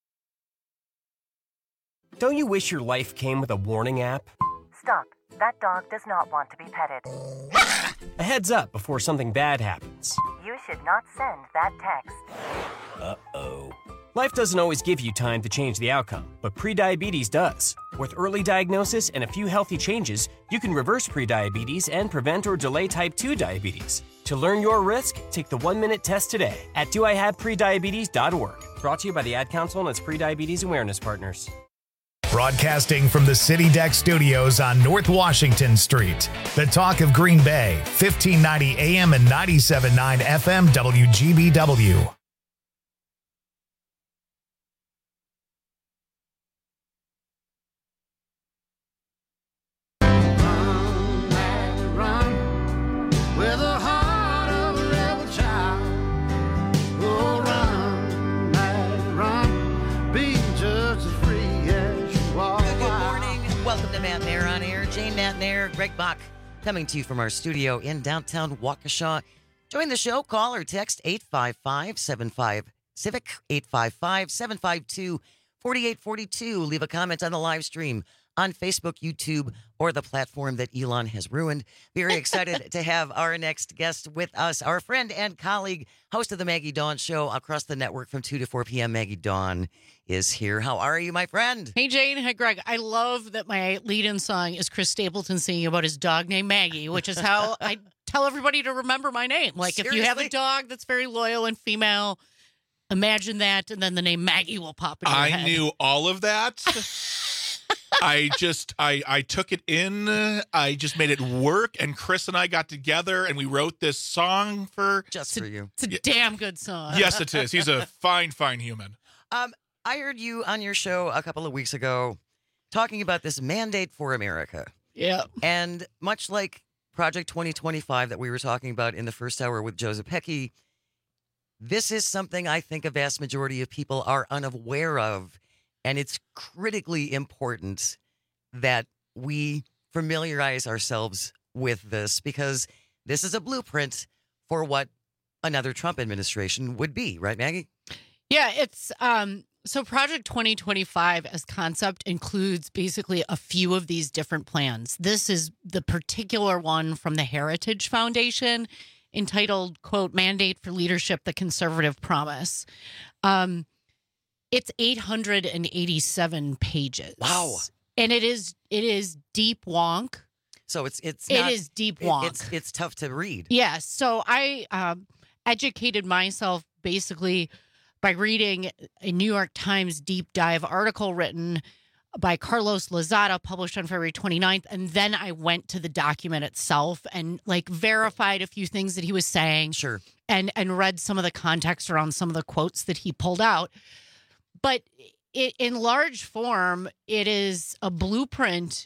Don't you wish your life came with a warning app? Stop. That dog does not want to be petted. A heads up before something bad happens. You should not send that text. Uh-oh. Life doesn't always give you time to change the outcome, but prediabetes does. With early diagnosis and a few healthy changes, you can reverse prediabetes and prevent or delay type two diabetes. To learn your risk, take the one-minute test today at do I have prediabetes dot org. Brought to you by the Ad Council and its prediabetes awareness partners. Broadcasting from the City Deck Studios on North Washington Street. The Talk of Green Bay, fifteen ninety A M and ninety-seven point nine F M W G B W. Greg Bach coming to you from our studio in downtown Waukesha. Join the show. Call or text eight five five, seven five, Civic, eight five five, seven five two, four eight four two. Leave a comment on the live stream on Facebook, YouTube, or the platform that Elon has ruined. Very excited to have our next guest with us, our friend and colleague, host of the Maggie Dawn Show across the network from two to four p.m. Maggie Dawn is here. How are you, my friend? Hey, Jane. Hey, Greg. I love that my lead-in song is Chris Stapleton singing about his dog named Maggie, which is how I tell everybody to remember my name. Like, Seriously? if you have a dog that's very loyal and female, imagine that, and then the name Maggie will pop in your I head. knew all of that. I just, I, I took it in. I just made it work. And Chris and I got together and we wrote this song for. Just for you. It's a damn good song. Yes, it is. He's a fine, fine human. Um, I heard you on your show a couple of weeks ago talking about this mandate for America. Yeah. And much like Project twenty twenty-five that we were talking about in the first hour with Joseph Pecky, this is something I think a vast majority of people are unaware of. And it's critically important that we familiarize ourselves with this because this is a blueprint for what another Trump administration would be, right, Maggie? Yeah, it's um so Project twenty twenty-five as concept includes basically a few of these different plans. This is the particular one from the Heritage Foundation entitled, quote, Mandate for Leadership, the Conservative Promise. Um It's eight hundred eighty-seven pages. Wow. And it is it is deep wonk. So it's it's It not, is deep it- wonk. It's it's tough to read. Yes. So I um, educated myself basically by reading a New York Times deep dive article written by Carlos Lozada, published on February twenty-ninth. And then I went to the document itself and like verified a few things that he was saying. Sure. And, and read some of the context around some of the quotes that he pulled out. But it, in large form, it is a blueprint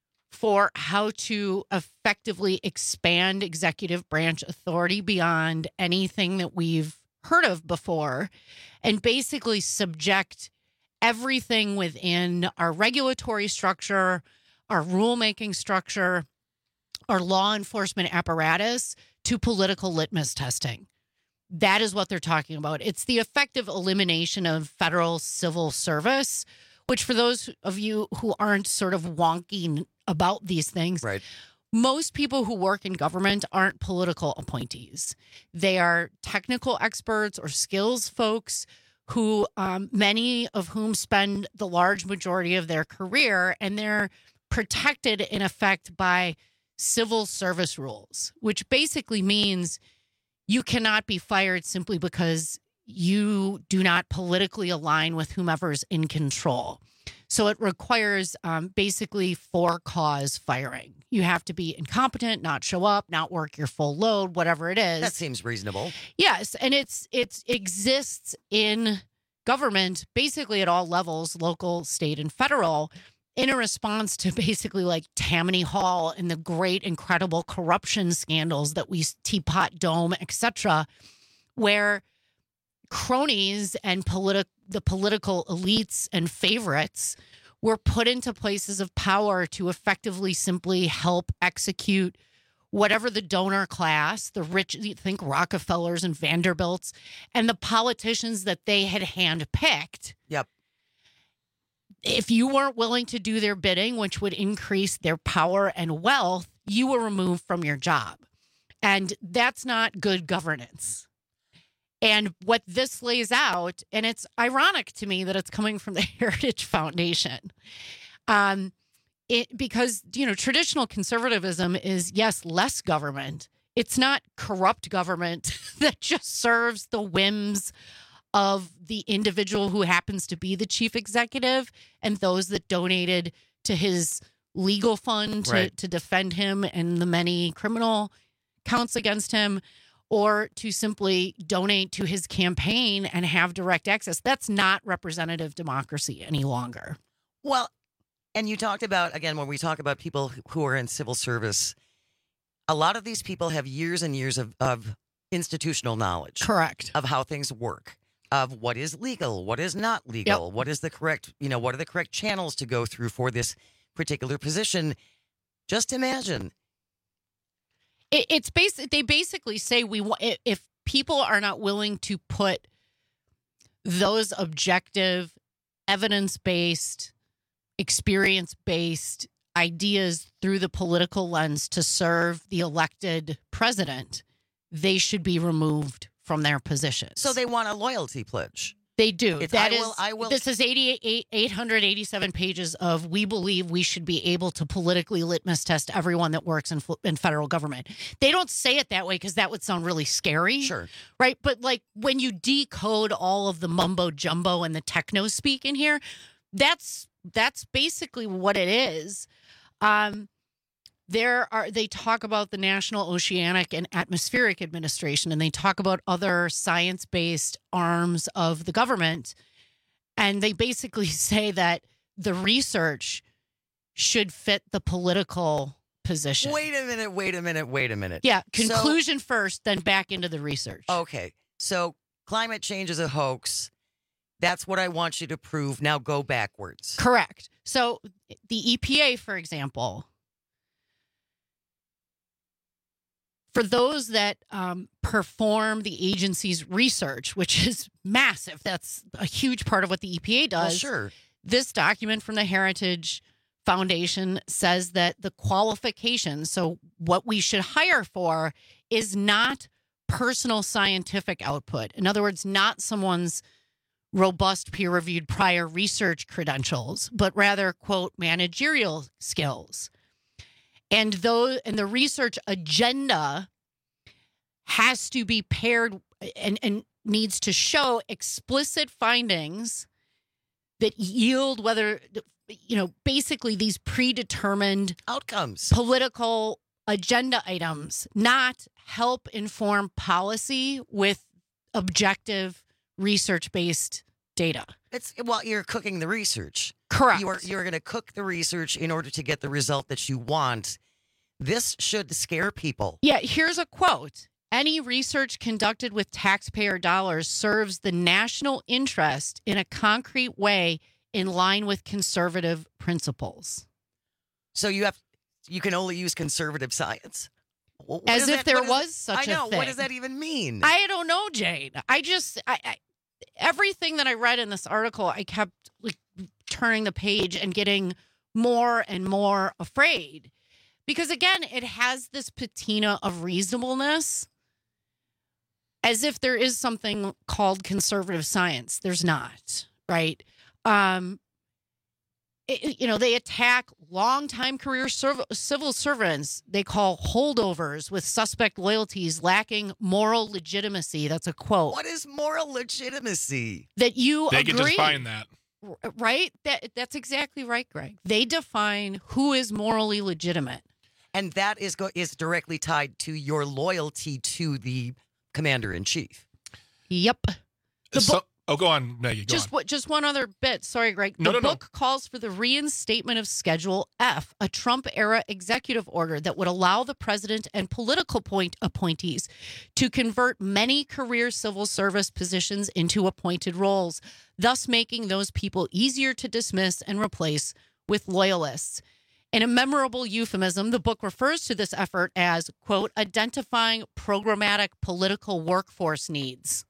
for how to effectively expand executive branch authority beyond anything that we've heard of before and basically subject everything within our regulatory structure, our rulemaking structure, our law enforcement apparatus to political litmus testing. That is what they're talking about. It's the effective elimination of federal civil service, which for those of you who aren't sort of wonky about these things, right. Most people who work in government aren't political appointees. They are technical experts or skills folks who um, many of whom spend the large majority of their career, and they're protected in effect by civil service rules, which basically means you cannot be fired simply because you do not politically align with whomever's in control. So it requires um, basically for cause firing. You have to be incompetent, not show up, not work your full load, whatever it is. That seems reasonable. Yes, and it's it's exists in government basically at all levels, local, state, and federal, in a response to basically like Tammany Hall and the great, incredible corruption scandals that we Teapot Dome, et cetera, where cronies and politi- the political elites and favorites were put into places of power to effectively simply help execute whatever the donor class, the rich, you think Rockefellers and Vanderbilts, and the politicians that they had handpicked. Yep. If you weren't willing to do their bidding, which would increase their power and wealth, you were removed from your job. And that's not good governance. And what this lays out, and it's ironic to me that it's coming from the Heritage Foundation, um, it because, you know, traditional conservatism is, yes, less government. It's not corrupt government that just serves the whims of the individual who happens to be the chief executive and those that donated to his legal fund to, Right. to defend him and the many criminal counts against him, or to simply donate to his campaign and have direct access. That's not representative democracy any longer. Well, and you talked about, again, when we talk about people who are in civil service, a lot of these people have years and years of, of institutional knowledge. Correct. Of how things work, of what is legal, what is not legal, what is the correct, you know, what are the correct channels to go through for this particular position. Just imagine It, it's basic. They basically say we want if people are not willing to put those objective, evidence-based, experience-based ideas through the political lens to serve the elected president, they should be removed from their positions. So they want a loyalty pledge. They do. It's, That I is, will, I will. This is eighty-eight, eight hundred eighty-seven pages of we believe we should be able to politically litmus test everyone that works in, in federal government. They don't say it that way because that would sound really scary. Sure. Right? But like when you decode all of the mumbo jumbo and the techno speak in here, that's that's basically what it is. Um, there are they talk about the National Oceanic and Atmospheric Administration, and they talk about other science-based arms of the government, and they basically say that the research should fit the political position. Wait a minute, wait a minute, wait a minute. Yeah, So- conclusion first, then back into the research. Okay, so climate change is a hoax. That's what I want you to prove. Now go backwards. Correct. So the E P A, for example, for those that um, perform the agency's research, which is massive, that's a huge part of what the E P A does. Well, sure. This document from the Heritage Foundation says that the qualifications, so what we should hire for, is not personal scientific output. In other words, not someone's robust peer-reviewed prior research credentials, but rather, quote, managerial skills. And those, and the research agenda has to be paired and, and needs to show explicit findings that yield whether, you know, basically these predetermined outcomes, political agenda items, not help inform policy with objective research-based data. It's well, you're cooking the research. Correct. You are you're going to cook the research in order to get the result that you want. This should scare people. Yeah, here's a quote. Any research conducted with taxpayer dollars serves the national interest in a concrete way in line with conservative principles. So you have you can only use conservative science. What As is if that- there what is- was such I know. a thing. What does that even mean? I don't know, Jane. I just I, I everything that I read in this article, I kept like turning the page and getting more and more afraid. Because again, it has this patina of reasonableness, as if there is something called conservative science. There's not, right? Um, it, you know, they attack longtime career serv- civil servants. They call holdovers with suspect loyalties lacking moral legitimacy. That's a quote. What is moral legitimacy? That you They agree. can define that. Right? That That's exactly right, Greg. They define who is morally legitimate. And that is go- is directly tied to your loyalty to the commander in chief. Yep. The So- book, oh, go on, Maggie. Go just on. what? Just one other bit. Sorry, Greg. No, the no, no. book calls for the reinstatement of Schedule F, a Trump-era executive order that would allow the president and political point appointees to convert many career civil service positions into appointed roles, thus making those people easier to dismiss and replace with loyalists. In a memorable euphemism, the book refers to this effort as, quote, identifying programmatic political workforce needs.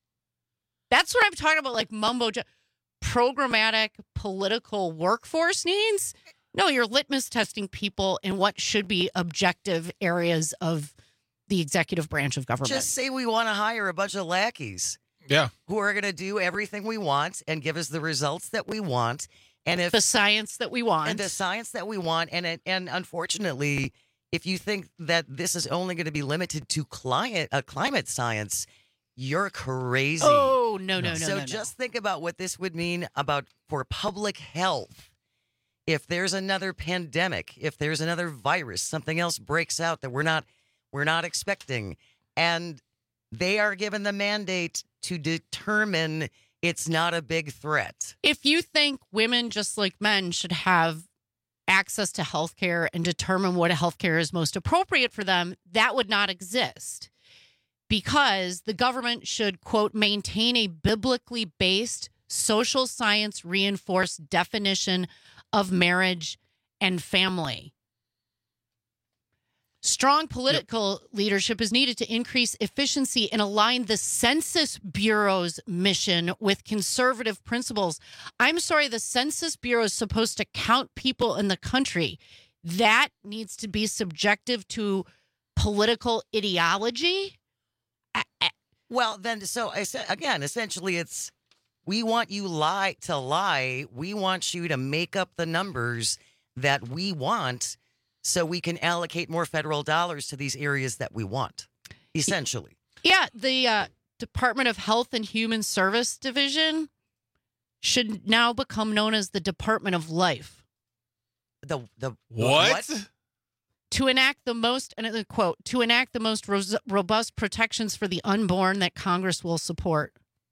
That's what I'm talking about, like mumbo jumbo. Programmatic political workforce needs? No, you're litmus testing people in what should be objective areas of the executive branch of government. Just say we want to hire a bunch of lackeys. Yeah. Who are going to do everything we want and give us the results that we want. And if the science that we want. And the science that we want. And it, and unfortunately, if you think that this is only going to be limited to climate, uh, climate science, you're crazy. Oh, no, no, no, So no, no. just think about what this would mean about for public health. If there's another pandemic, if there's another virus, something else breaks out that we're not we're not expecting, and they are given the mandate to determine it's not a big threat. If you think women, just like men, should have access to health care and determine what health care is most appropriate for them, that would not exist. Because the government should, quote, maintain a biblically based, social science reinforced definition of marriage and family. Strong political yep. leadership is needed to increase efficiency and align the Census Bureau's mission with conservative principles. I'm sorry, the Census Bureau is supposed to count people in the country. That needs to be subjective to political ideology. Well, then, so again, essentially, it's we want you lie to lie. We want you to make up the numbers that we want, so we can allocate more federal dollars to these areas that we want, essentially. Yeah, the uh, Department of Health and Human Service Division should now become known as the Department of Life. The the what? what? To enact the most, and a quote, to enact the most ro- robust protections for the unborn that Congress will support.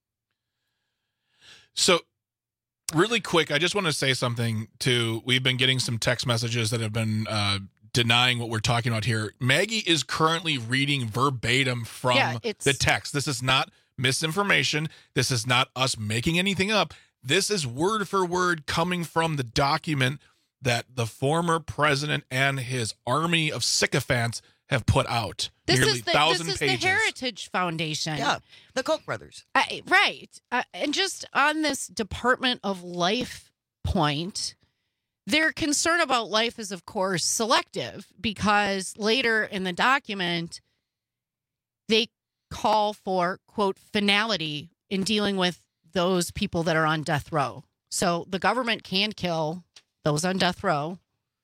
So, really quick, I just want to say something to, we've been getting some text messages that have been uh, denying what we're talking about here. Maggie is currently reading verbatim from Yeah, it's- the text. This is not misinformation. This is not us making anything up. This is word for word coming from the document that the former president and his army of sycophants have put out. This Nearly is the, thousand this is pages. the Heritage Foundation. Yeah, the Koch brothers. I, right. Uh, and just on this Department of Life point, their concern about life is, of course, selective, because later in the document, they call for, quote, finality in dealing with those people that are on death row. So the government can kill those on death row,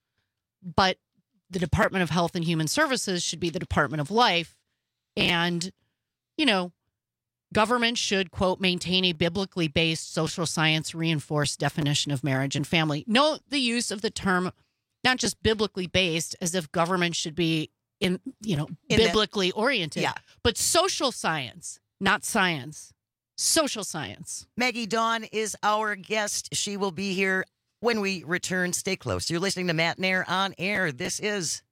but the Department of Health and Human Services should be the Department of Life. And, you know, government should, quote, maintain a biblically based social science reinforced definition of marriage and family. Note the use of the term, not just biblically based, as if government should be in, you know, In biblically the, oriented, yeah. but social science, not science, social science. Maggie Dawn is our guest. She will be here when we return. Stay close. You're listening to Matt Nair on air. This is.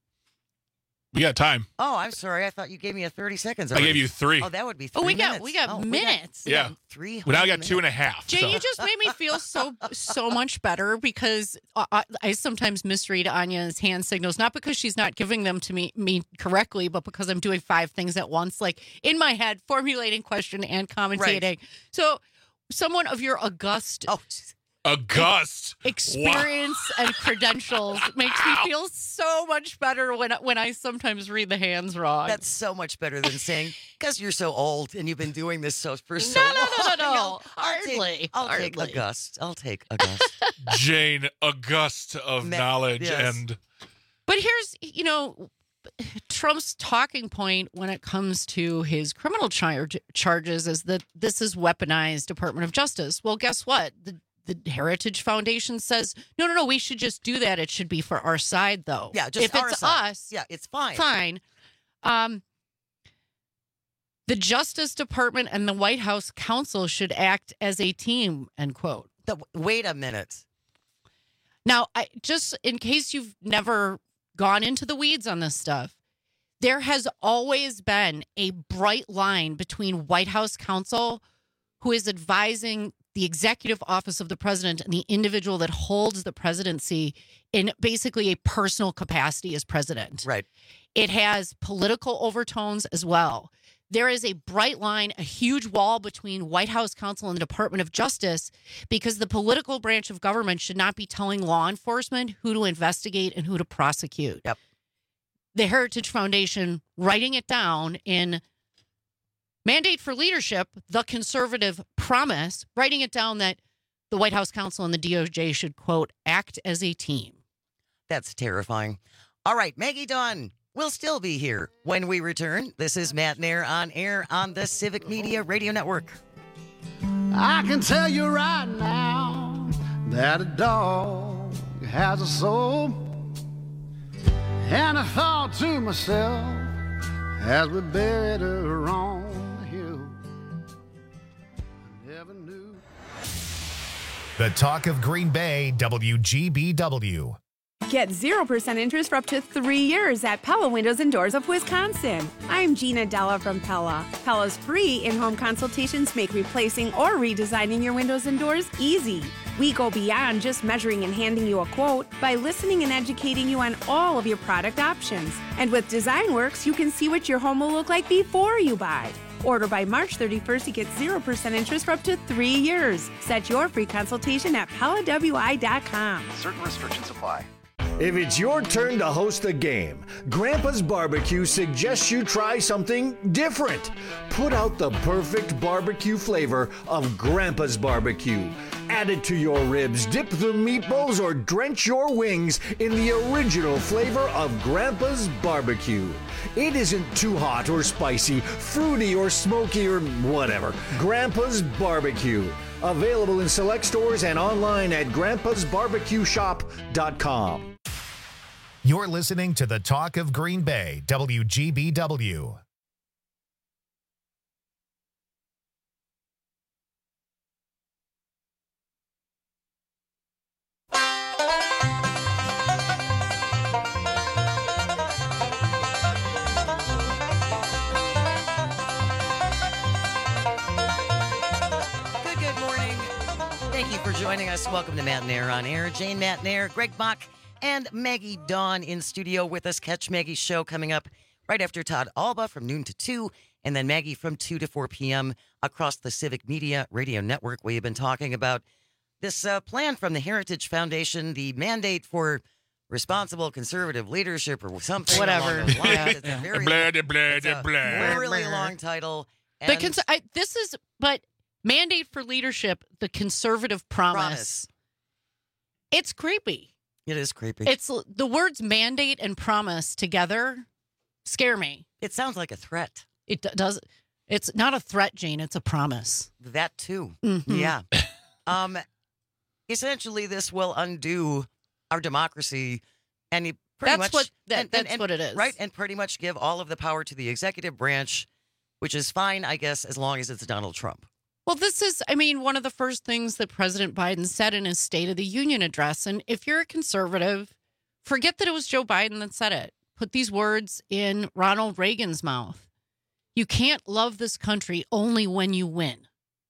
We got time. Oh, I'm sorry. I thought you gave me a thirty seconds. I already. gave you three. Oh, that would be three Oh, we minutes. got we got oh, minutes. We got, Yeah. we got three. Well, now I got minutes. two and a half. Jay, so. you just made me feel so so much better, because I, I sometimes misread Anya's hand signals, not because she's not giving them to me me correctly, but because I'm doing five things at once, like in my head, formulating question and commentating. Right. So, someone of your august Oh, August experience Wow. and credentials makes me feel so much better when when I sometimes read the hands wrong. that's so much better than saying, because you're so old and you've been doing this so for so no, long. no, no, no, no. I'll Hardly. take, I'll take Hardly. August. I'll take August. Jane, August of Ma- knowledge yes. and But here's, you know, Trump's talking point when it comes to his criminal charge, charges is that this is weaponized Department of Justice. Well, guess what? The the Heritage Foundation says, no, no, no, we should just do that. It should be for our side, though. Yeah, just if our it's side. us, Yeah, it's fine. fine. Um, the Justice Department and the White House counsel should act as a team, end quote. The, wait a minute. Now, I, just in case you've never gone into the weeds on this stuff, there has always been a bright line between White House counsel, who is advising the executive office of the president, and the individual that holds the presidency in basically a personal capacity as president. Right. It has political overtones as well. There is a bright line, a huge wall between White House counsel and the Department of Justice, because the political branch of government should not be telling law enforcement who to investigate and who to prosecute. Yep. The Heritage Foundation writing it down in Mandate for Leadership, the conservative promise, writing it down that the White House counsel and the D O J should, quote, act as a team. That's terrifying. All right, Maggie Dawn will still be here when we return. This is Matt Nair on air on the Civic Media Radio Network. I can tell you right now that a dog has a soul. And I thought to myself as we buried her on the hill, I never knew. The Talk of Green Bay, W G B W. Get zero percent interest for up to three years at Pella Windows and Doors of Wisconsin. I'm Gina Della from Pella. Pella's free in-home consultations make replacing or redesigning your windows and doors easy. We go beyond just measuring and handing you a quote by listening and educating you on all of your product options. And with DesignWorks, you can see what your home will look like before you buy. Order by March thirty-first to get zero percent interest for up to three years. Set your free consultation at Pella W I dot com. Certain restrictions apply. If it's your turn to host a game, Grandpa's Barbecue suggests you try something different. Put out the perfect barbecue flavor of Grandpa's Barbecue. Add it to your ribs, dip the meatballs, or drench your wings in the original flavor of Grandpa's Barbecue. It isn't too hot or spicy, fruity or smoky or whatever. Grandpa's Barbecue. Available in select stores and online at grandpas barbecue shop dot com. You're listening to the Talk of Green Bay, W G B W. Thank you for joining us. Welcome to Matt and Air on Air. Jane, Matt and Air, Greg Bach, and Maggie Dawn in studio with us. Catch Maggie's show coming up right after Todd Alba from noon to two, and then Maggie from two to four p.m. across the Civic Media Radio Network. We have been talking about this uh, plan from the Heritage Foundation, the mandate for responsible conservative leadership or something. Whatever. Along those lines. Yeah. It's a very Blah, blah, blah, it's a blah. really long title. The And cons- I, this is, but mandate for leadership, the conservative promise. Promise. It's creepy. It is creepy. It's the words mandate and promise together scare me. It sounds like a threat. It d- does. It's not a threat, Jane. It's a promise. That too. Mhm. Yeah. um, essentially, this will undo our democracy, and you pretty That's much what- that- and- that's and- and- what it is. right? And pretty much give all of the power to the executive branch, which is fine, I guess, as long as it's Donald Trump. Well, this is, I mean, one of the first things that President Biden said in his State of the Union address. And if you're a conservative, forget that it was Joe Biden that said it. Put these words in Ronald Reagan's mouth. You can't love this country only when you win.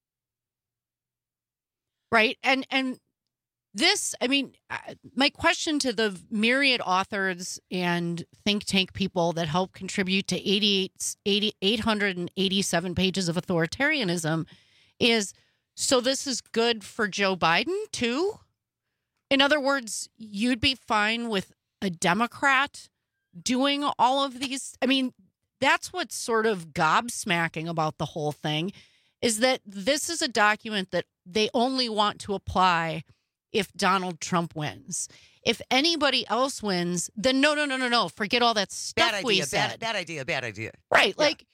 Right? And and this, I mean, uh, my question to the myriad authors and think tank people that help contribute to eighty-eight, eighty, eight hundred eighty-seven pages of authoritarianism is, so this is good for Joe Biden too? In other words, you'd be fine with a Democrat doing all of these? I mean, that's what's sort of gobsmacking about the whole thing, is that this is a document that they only want to apply if Donald Trump wins. If anybody else wins, then no, no, no, no, no. Forget all that stuff Bad we idea. said. Bad, bad idea. Bad idea. Right. Yeah. Like,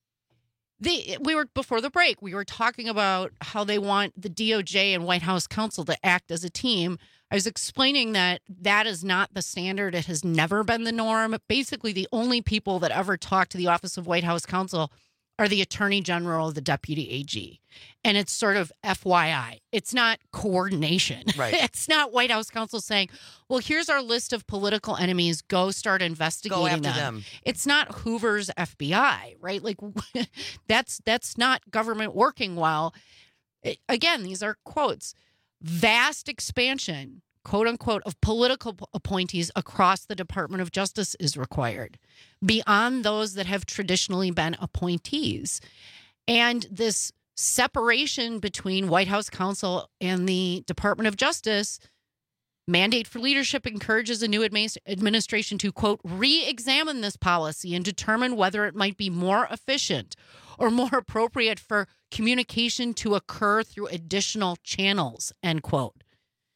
they, we were, before the break, we were talking about how they want the D O J and White House counsel to act as a team. I was explaining that that is not the standard. It has never been the norm. Basically, the only people that ever talk to the Office of White House Counsel are the Attorney General, the Deputy A G. And it's sort of F Y I. It's not coordination. Right. It's not White House counsel saying, well, here's our list of political enemies. Go start investigating Go after them. them. It's not Hoover's F B I, right? Like, that's that's not government working well. It- again, these are quotes. Vast expansion, quote unquote, of political p- appointees across the Department of Justice is required, beyond those that have traditionally been appointees. And this separation between White House counsel and the Department of Justice, mandate for leadership encourages a new admin- administration to, quote, re-examine this policy and determine whether it might be more efficient or more appropriate for communication to occur through additional channels, end quote.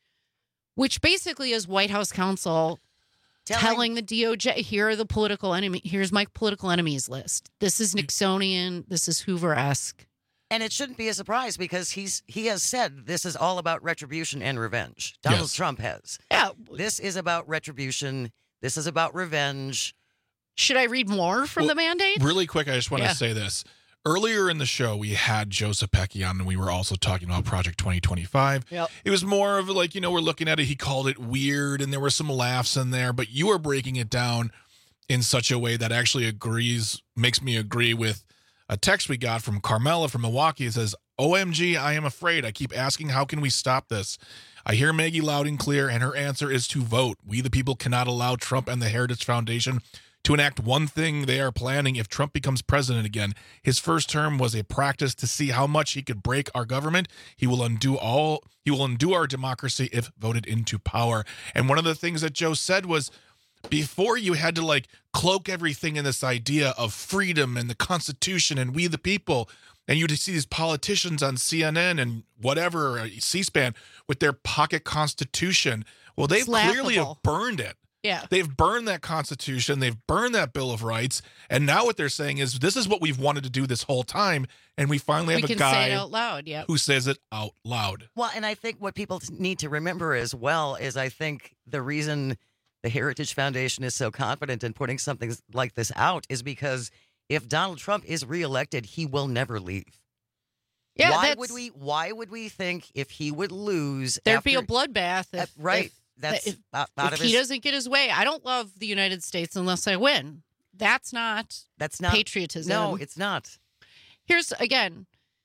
Which basically is White House counsel telling, telling the D O J, here are the political enemy. Here's my political enemies list. This is Nixonian. This is Hoover-esque. And it shouldn't be a surprise because he's he has said this is all about retribution and revenge. Donald Yes. Trump has. Yeah. This is about retribution. This is about revenge. Should I read more from Well, the mandate? Really quick, I just want Yeah. to say this. Earlier in the show, we had Joe Sapecki on, and we were also talking about Project twenty twenty-five. Yep. It was more of like, you know, we're looking at it. He called it weird, and there were some laughs in there, but you are breaking it down in such a way that actually agrees, makes me agree with a text we got from Carmela from Milwaukee. It says, O M G, I am afraid. I keep asking, how can we stop this? I hear Maggie loud and clear, and her answer is to vote. We the people cannot allow Trump and the Heritage Foundation to enact one thing they are planning if Trump becomes president again. His first term was a practice to see how much he could break our government. He will undo all, he will undo our democracy if voted into power. And one of the things that Joe said was, before you had to like cloak everything in this idea of freedom and the Constitution and we the people, and you'd see these politicians on C N N and whatever, C-SPAN, with their pocket Constitution. Well, they've clearly have burned it. Yeah. They've burned that Constitution. They've burned that Bill of Rights. And now what they're saying is, this is what we've wanted to do this whole time. And we finally have we a can guy say it out loud, yep. who says it out loud. Well, and I think what people need to remember as well is I think the reason the Heritage Foundation is so confident in putting something like this out is because if Donald Trump is reelected, he will never leave. Yeah, why that's, would we? Why would we think if he would lose? There'd after, be a bloodbath. If, uh, right. If, that's if, out, out if of he his, doesn't get his way. I don't love the United States unless I win. That's not. That's not patriotism. No, it's not. Here's again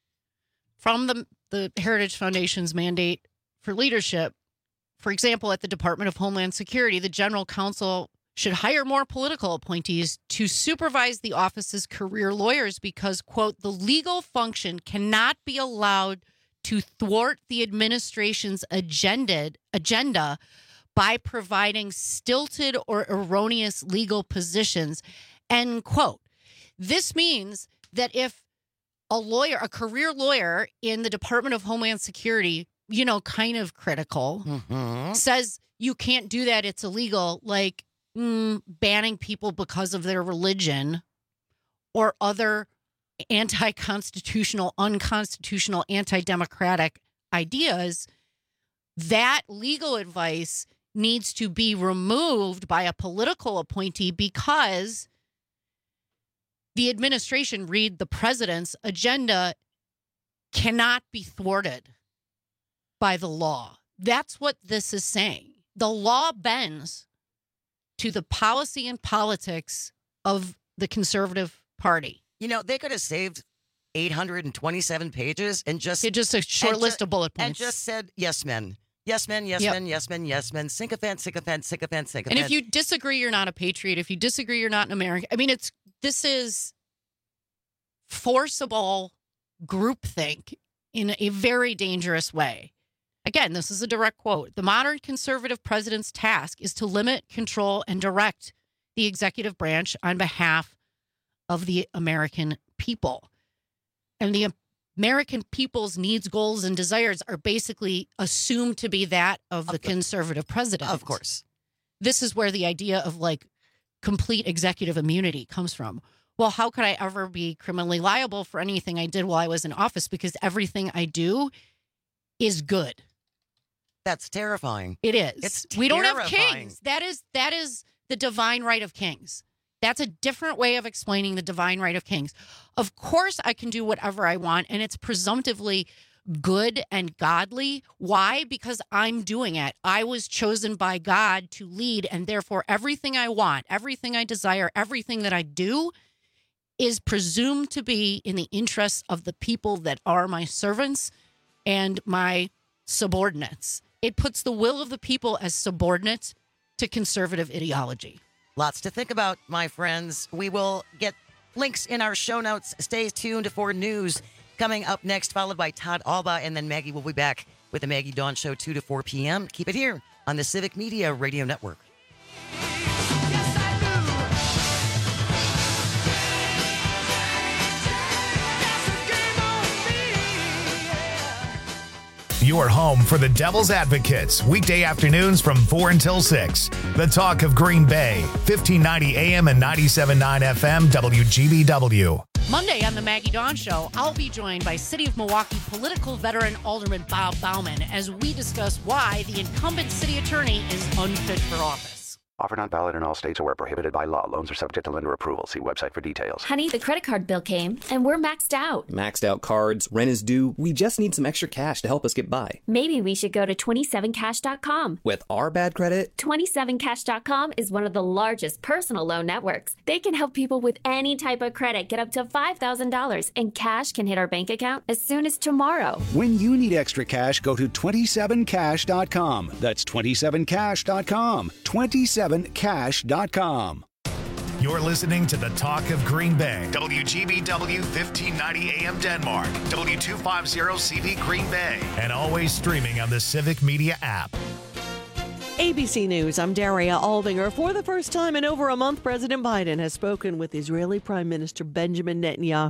from the the Heritage Foundation's mandate for leadership. For example, at the Department of Homeland Security, the General Counsel should hire more political appointees to supervise the office's career lawyers because, quote, the legal function cannot be allowed to thwart the administration's agenda, agenda by providing stilted or erroneous legal positions, end quote. This means that if a lawyer, a career lawyer in the Department of Homeland Security, you know, kind of critical, mm-hmm. says you can't do that, it's illegal, like mm, banning people because of their religion or other anti-constitutional, unconstitutional, anti-democratic ideas, that legal advice needs to be removed by a political appointee because the administration, read the president's agenda, cannot be thwarted by the law. That's what this is saying. The law bends to the policy and politics of the Conservative Party. You know, they could have saved eight hundred twenty-seven pages and just... It's just a short list ju- of bullet And points. just said, yes, men. Yes, men, yes, Yep. men, yes, men, yes, men. Sycophant, sycophant, sycophant, sycophant. And if you disagree, you're not a patriot. If you disagree, you're not an American. I mean, it's this is forcible groupthink in a very dangerous way. Again, this is a direct quote. The modern conservative president's task is to limit, control, and direct the executive branch on behalf of the American people. And the American people's needs, goals, and desires are basically assumed to be that of the conservative president. Of course. This is where the idea of like complete executive immunity comes from. Well, how could I ever be criminally liable for anything I did while I was in office? Because everything I do is good. That's terrifying. It is. It's we don't have terrifying. kings. That is that is the divine right of kings. That's a different way of explaining the divine right of kings. Of course, I can do whatever I want, and it's presumptively good and godly. Why? Because I'm doing it. I was chosen by God to lead, and therefore everything I want, everything I desire, everything that I do is presumed to be in the interests of the people that are my servants and my subordinates. It puts the will of the people as subordinate to conservative ideology. Lots to think about, my friends. We will get links in our show notes. Stay tuned for news coming up next, followed by Todd Alba, and then Maggie will be back with the Maggie Dawn Show two to four p.m. Keep it here on the Civic Media Radio Network. Your home for the Devil's Advocates, weekday afternoons from four until six. The Talk of Green Bay, fifteen ninety A M and ninety-seven point nine F M, W G B W. Monday on the Maggie Dawn Show, I'll be joined by City of Milwaukee political veteran Alderman Bob Bauman as we discuss why the incumbent city attorney is unfit for office. Offer not valid in all states or where prohibited by law. Loans are subject to lender approval. See website for details. Honey, the credit card bill came, and we're maxed out. Maxed out cards, rent is due. We just need some extra cash to help us get by. Maybe we should go to twenty-seven cash dot com. With our bad credit? twenty-seven cash dot com is one of the largest personal loan networks. They can help people with any type of credit get up to five thousand dollars, and cash can hit our bank account as soon as tomorrow. When you need extra cash, go to twenty-seven cash dot com. That's twenty-seven cash dot com. twenty-seven cash dot com. You're listening to the Talk of Green Bay. W G B W fifteen ninety A M Denmark. W two fifty C V Green Bay. And always streaming on the Civic Media app. A B C News, I'm Daria Aldinger. For the first time in over a month, President Biden has spoken with Israeli Prime Minister Benjamin Netanyahu.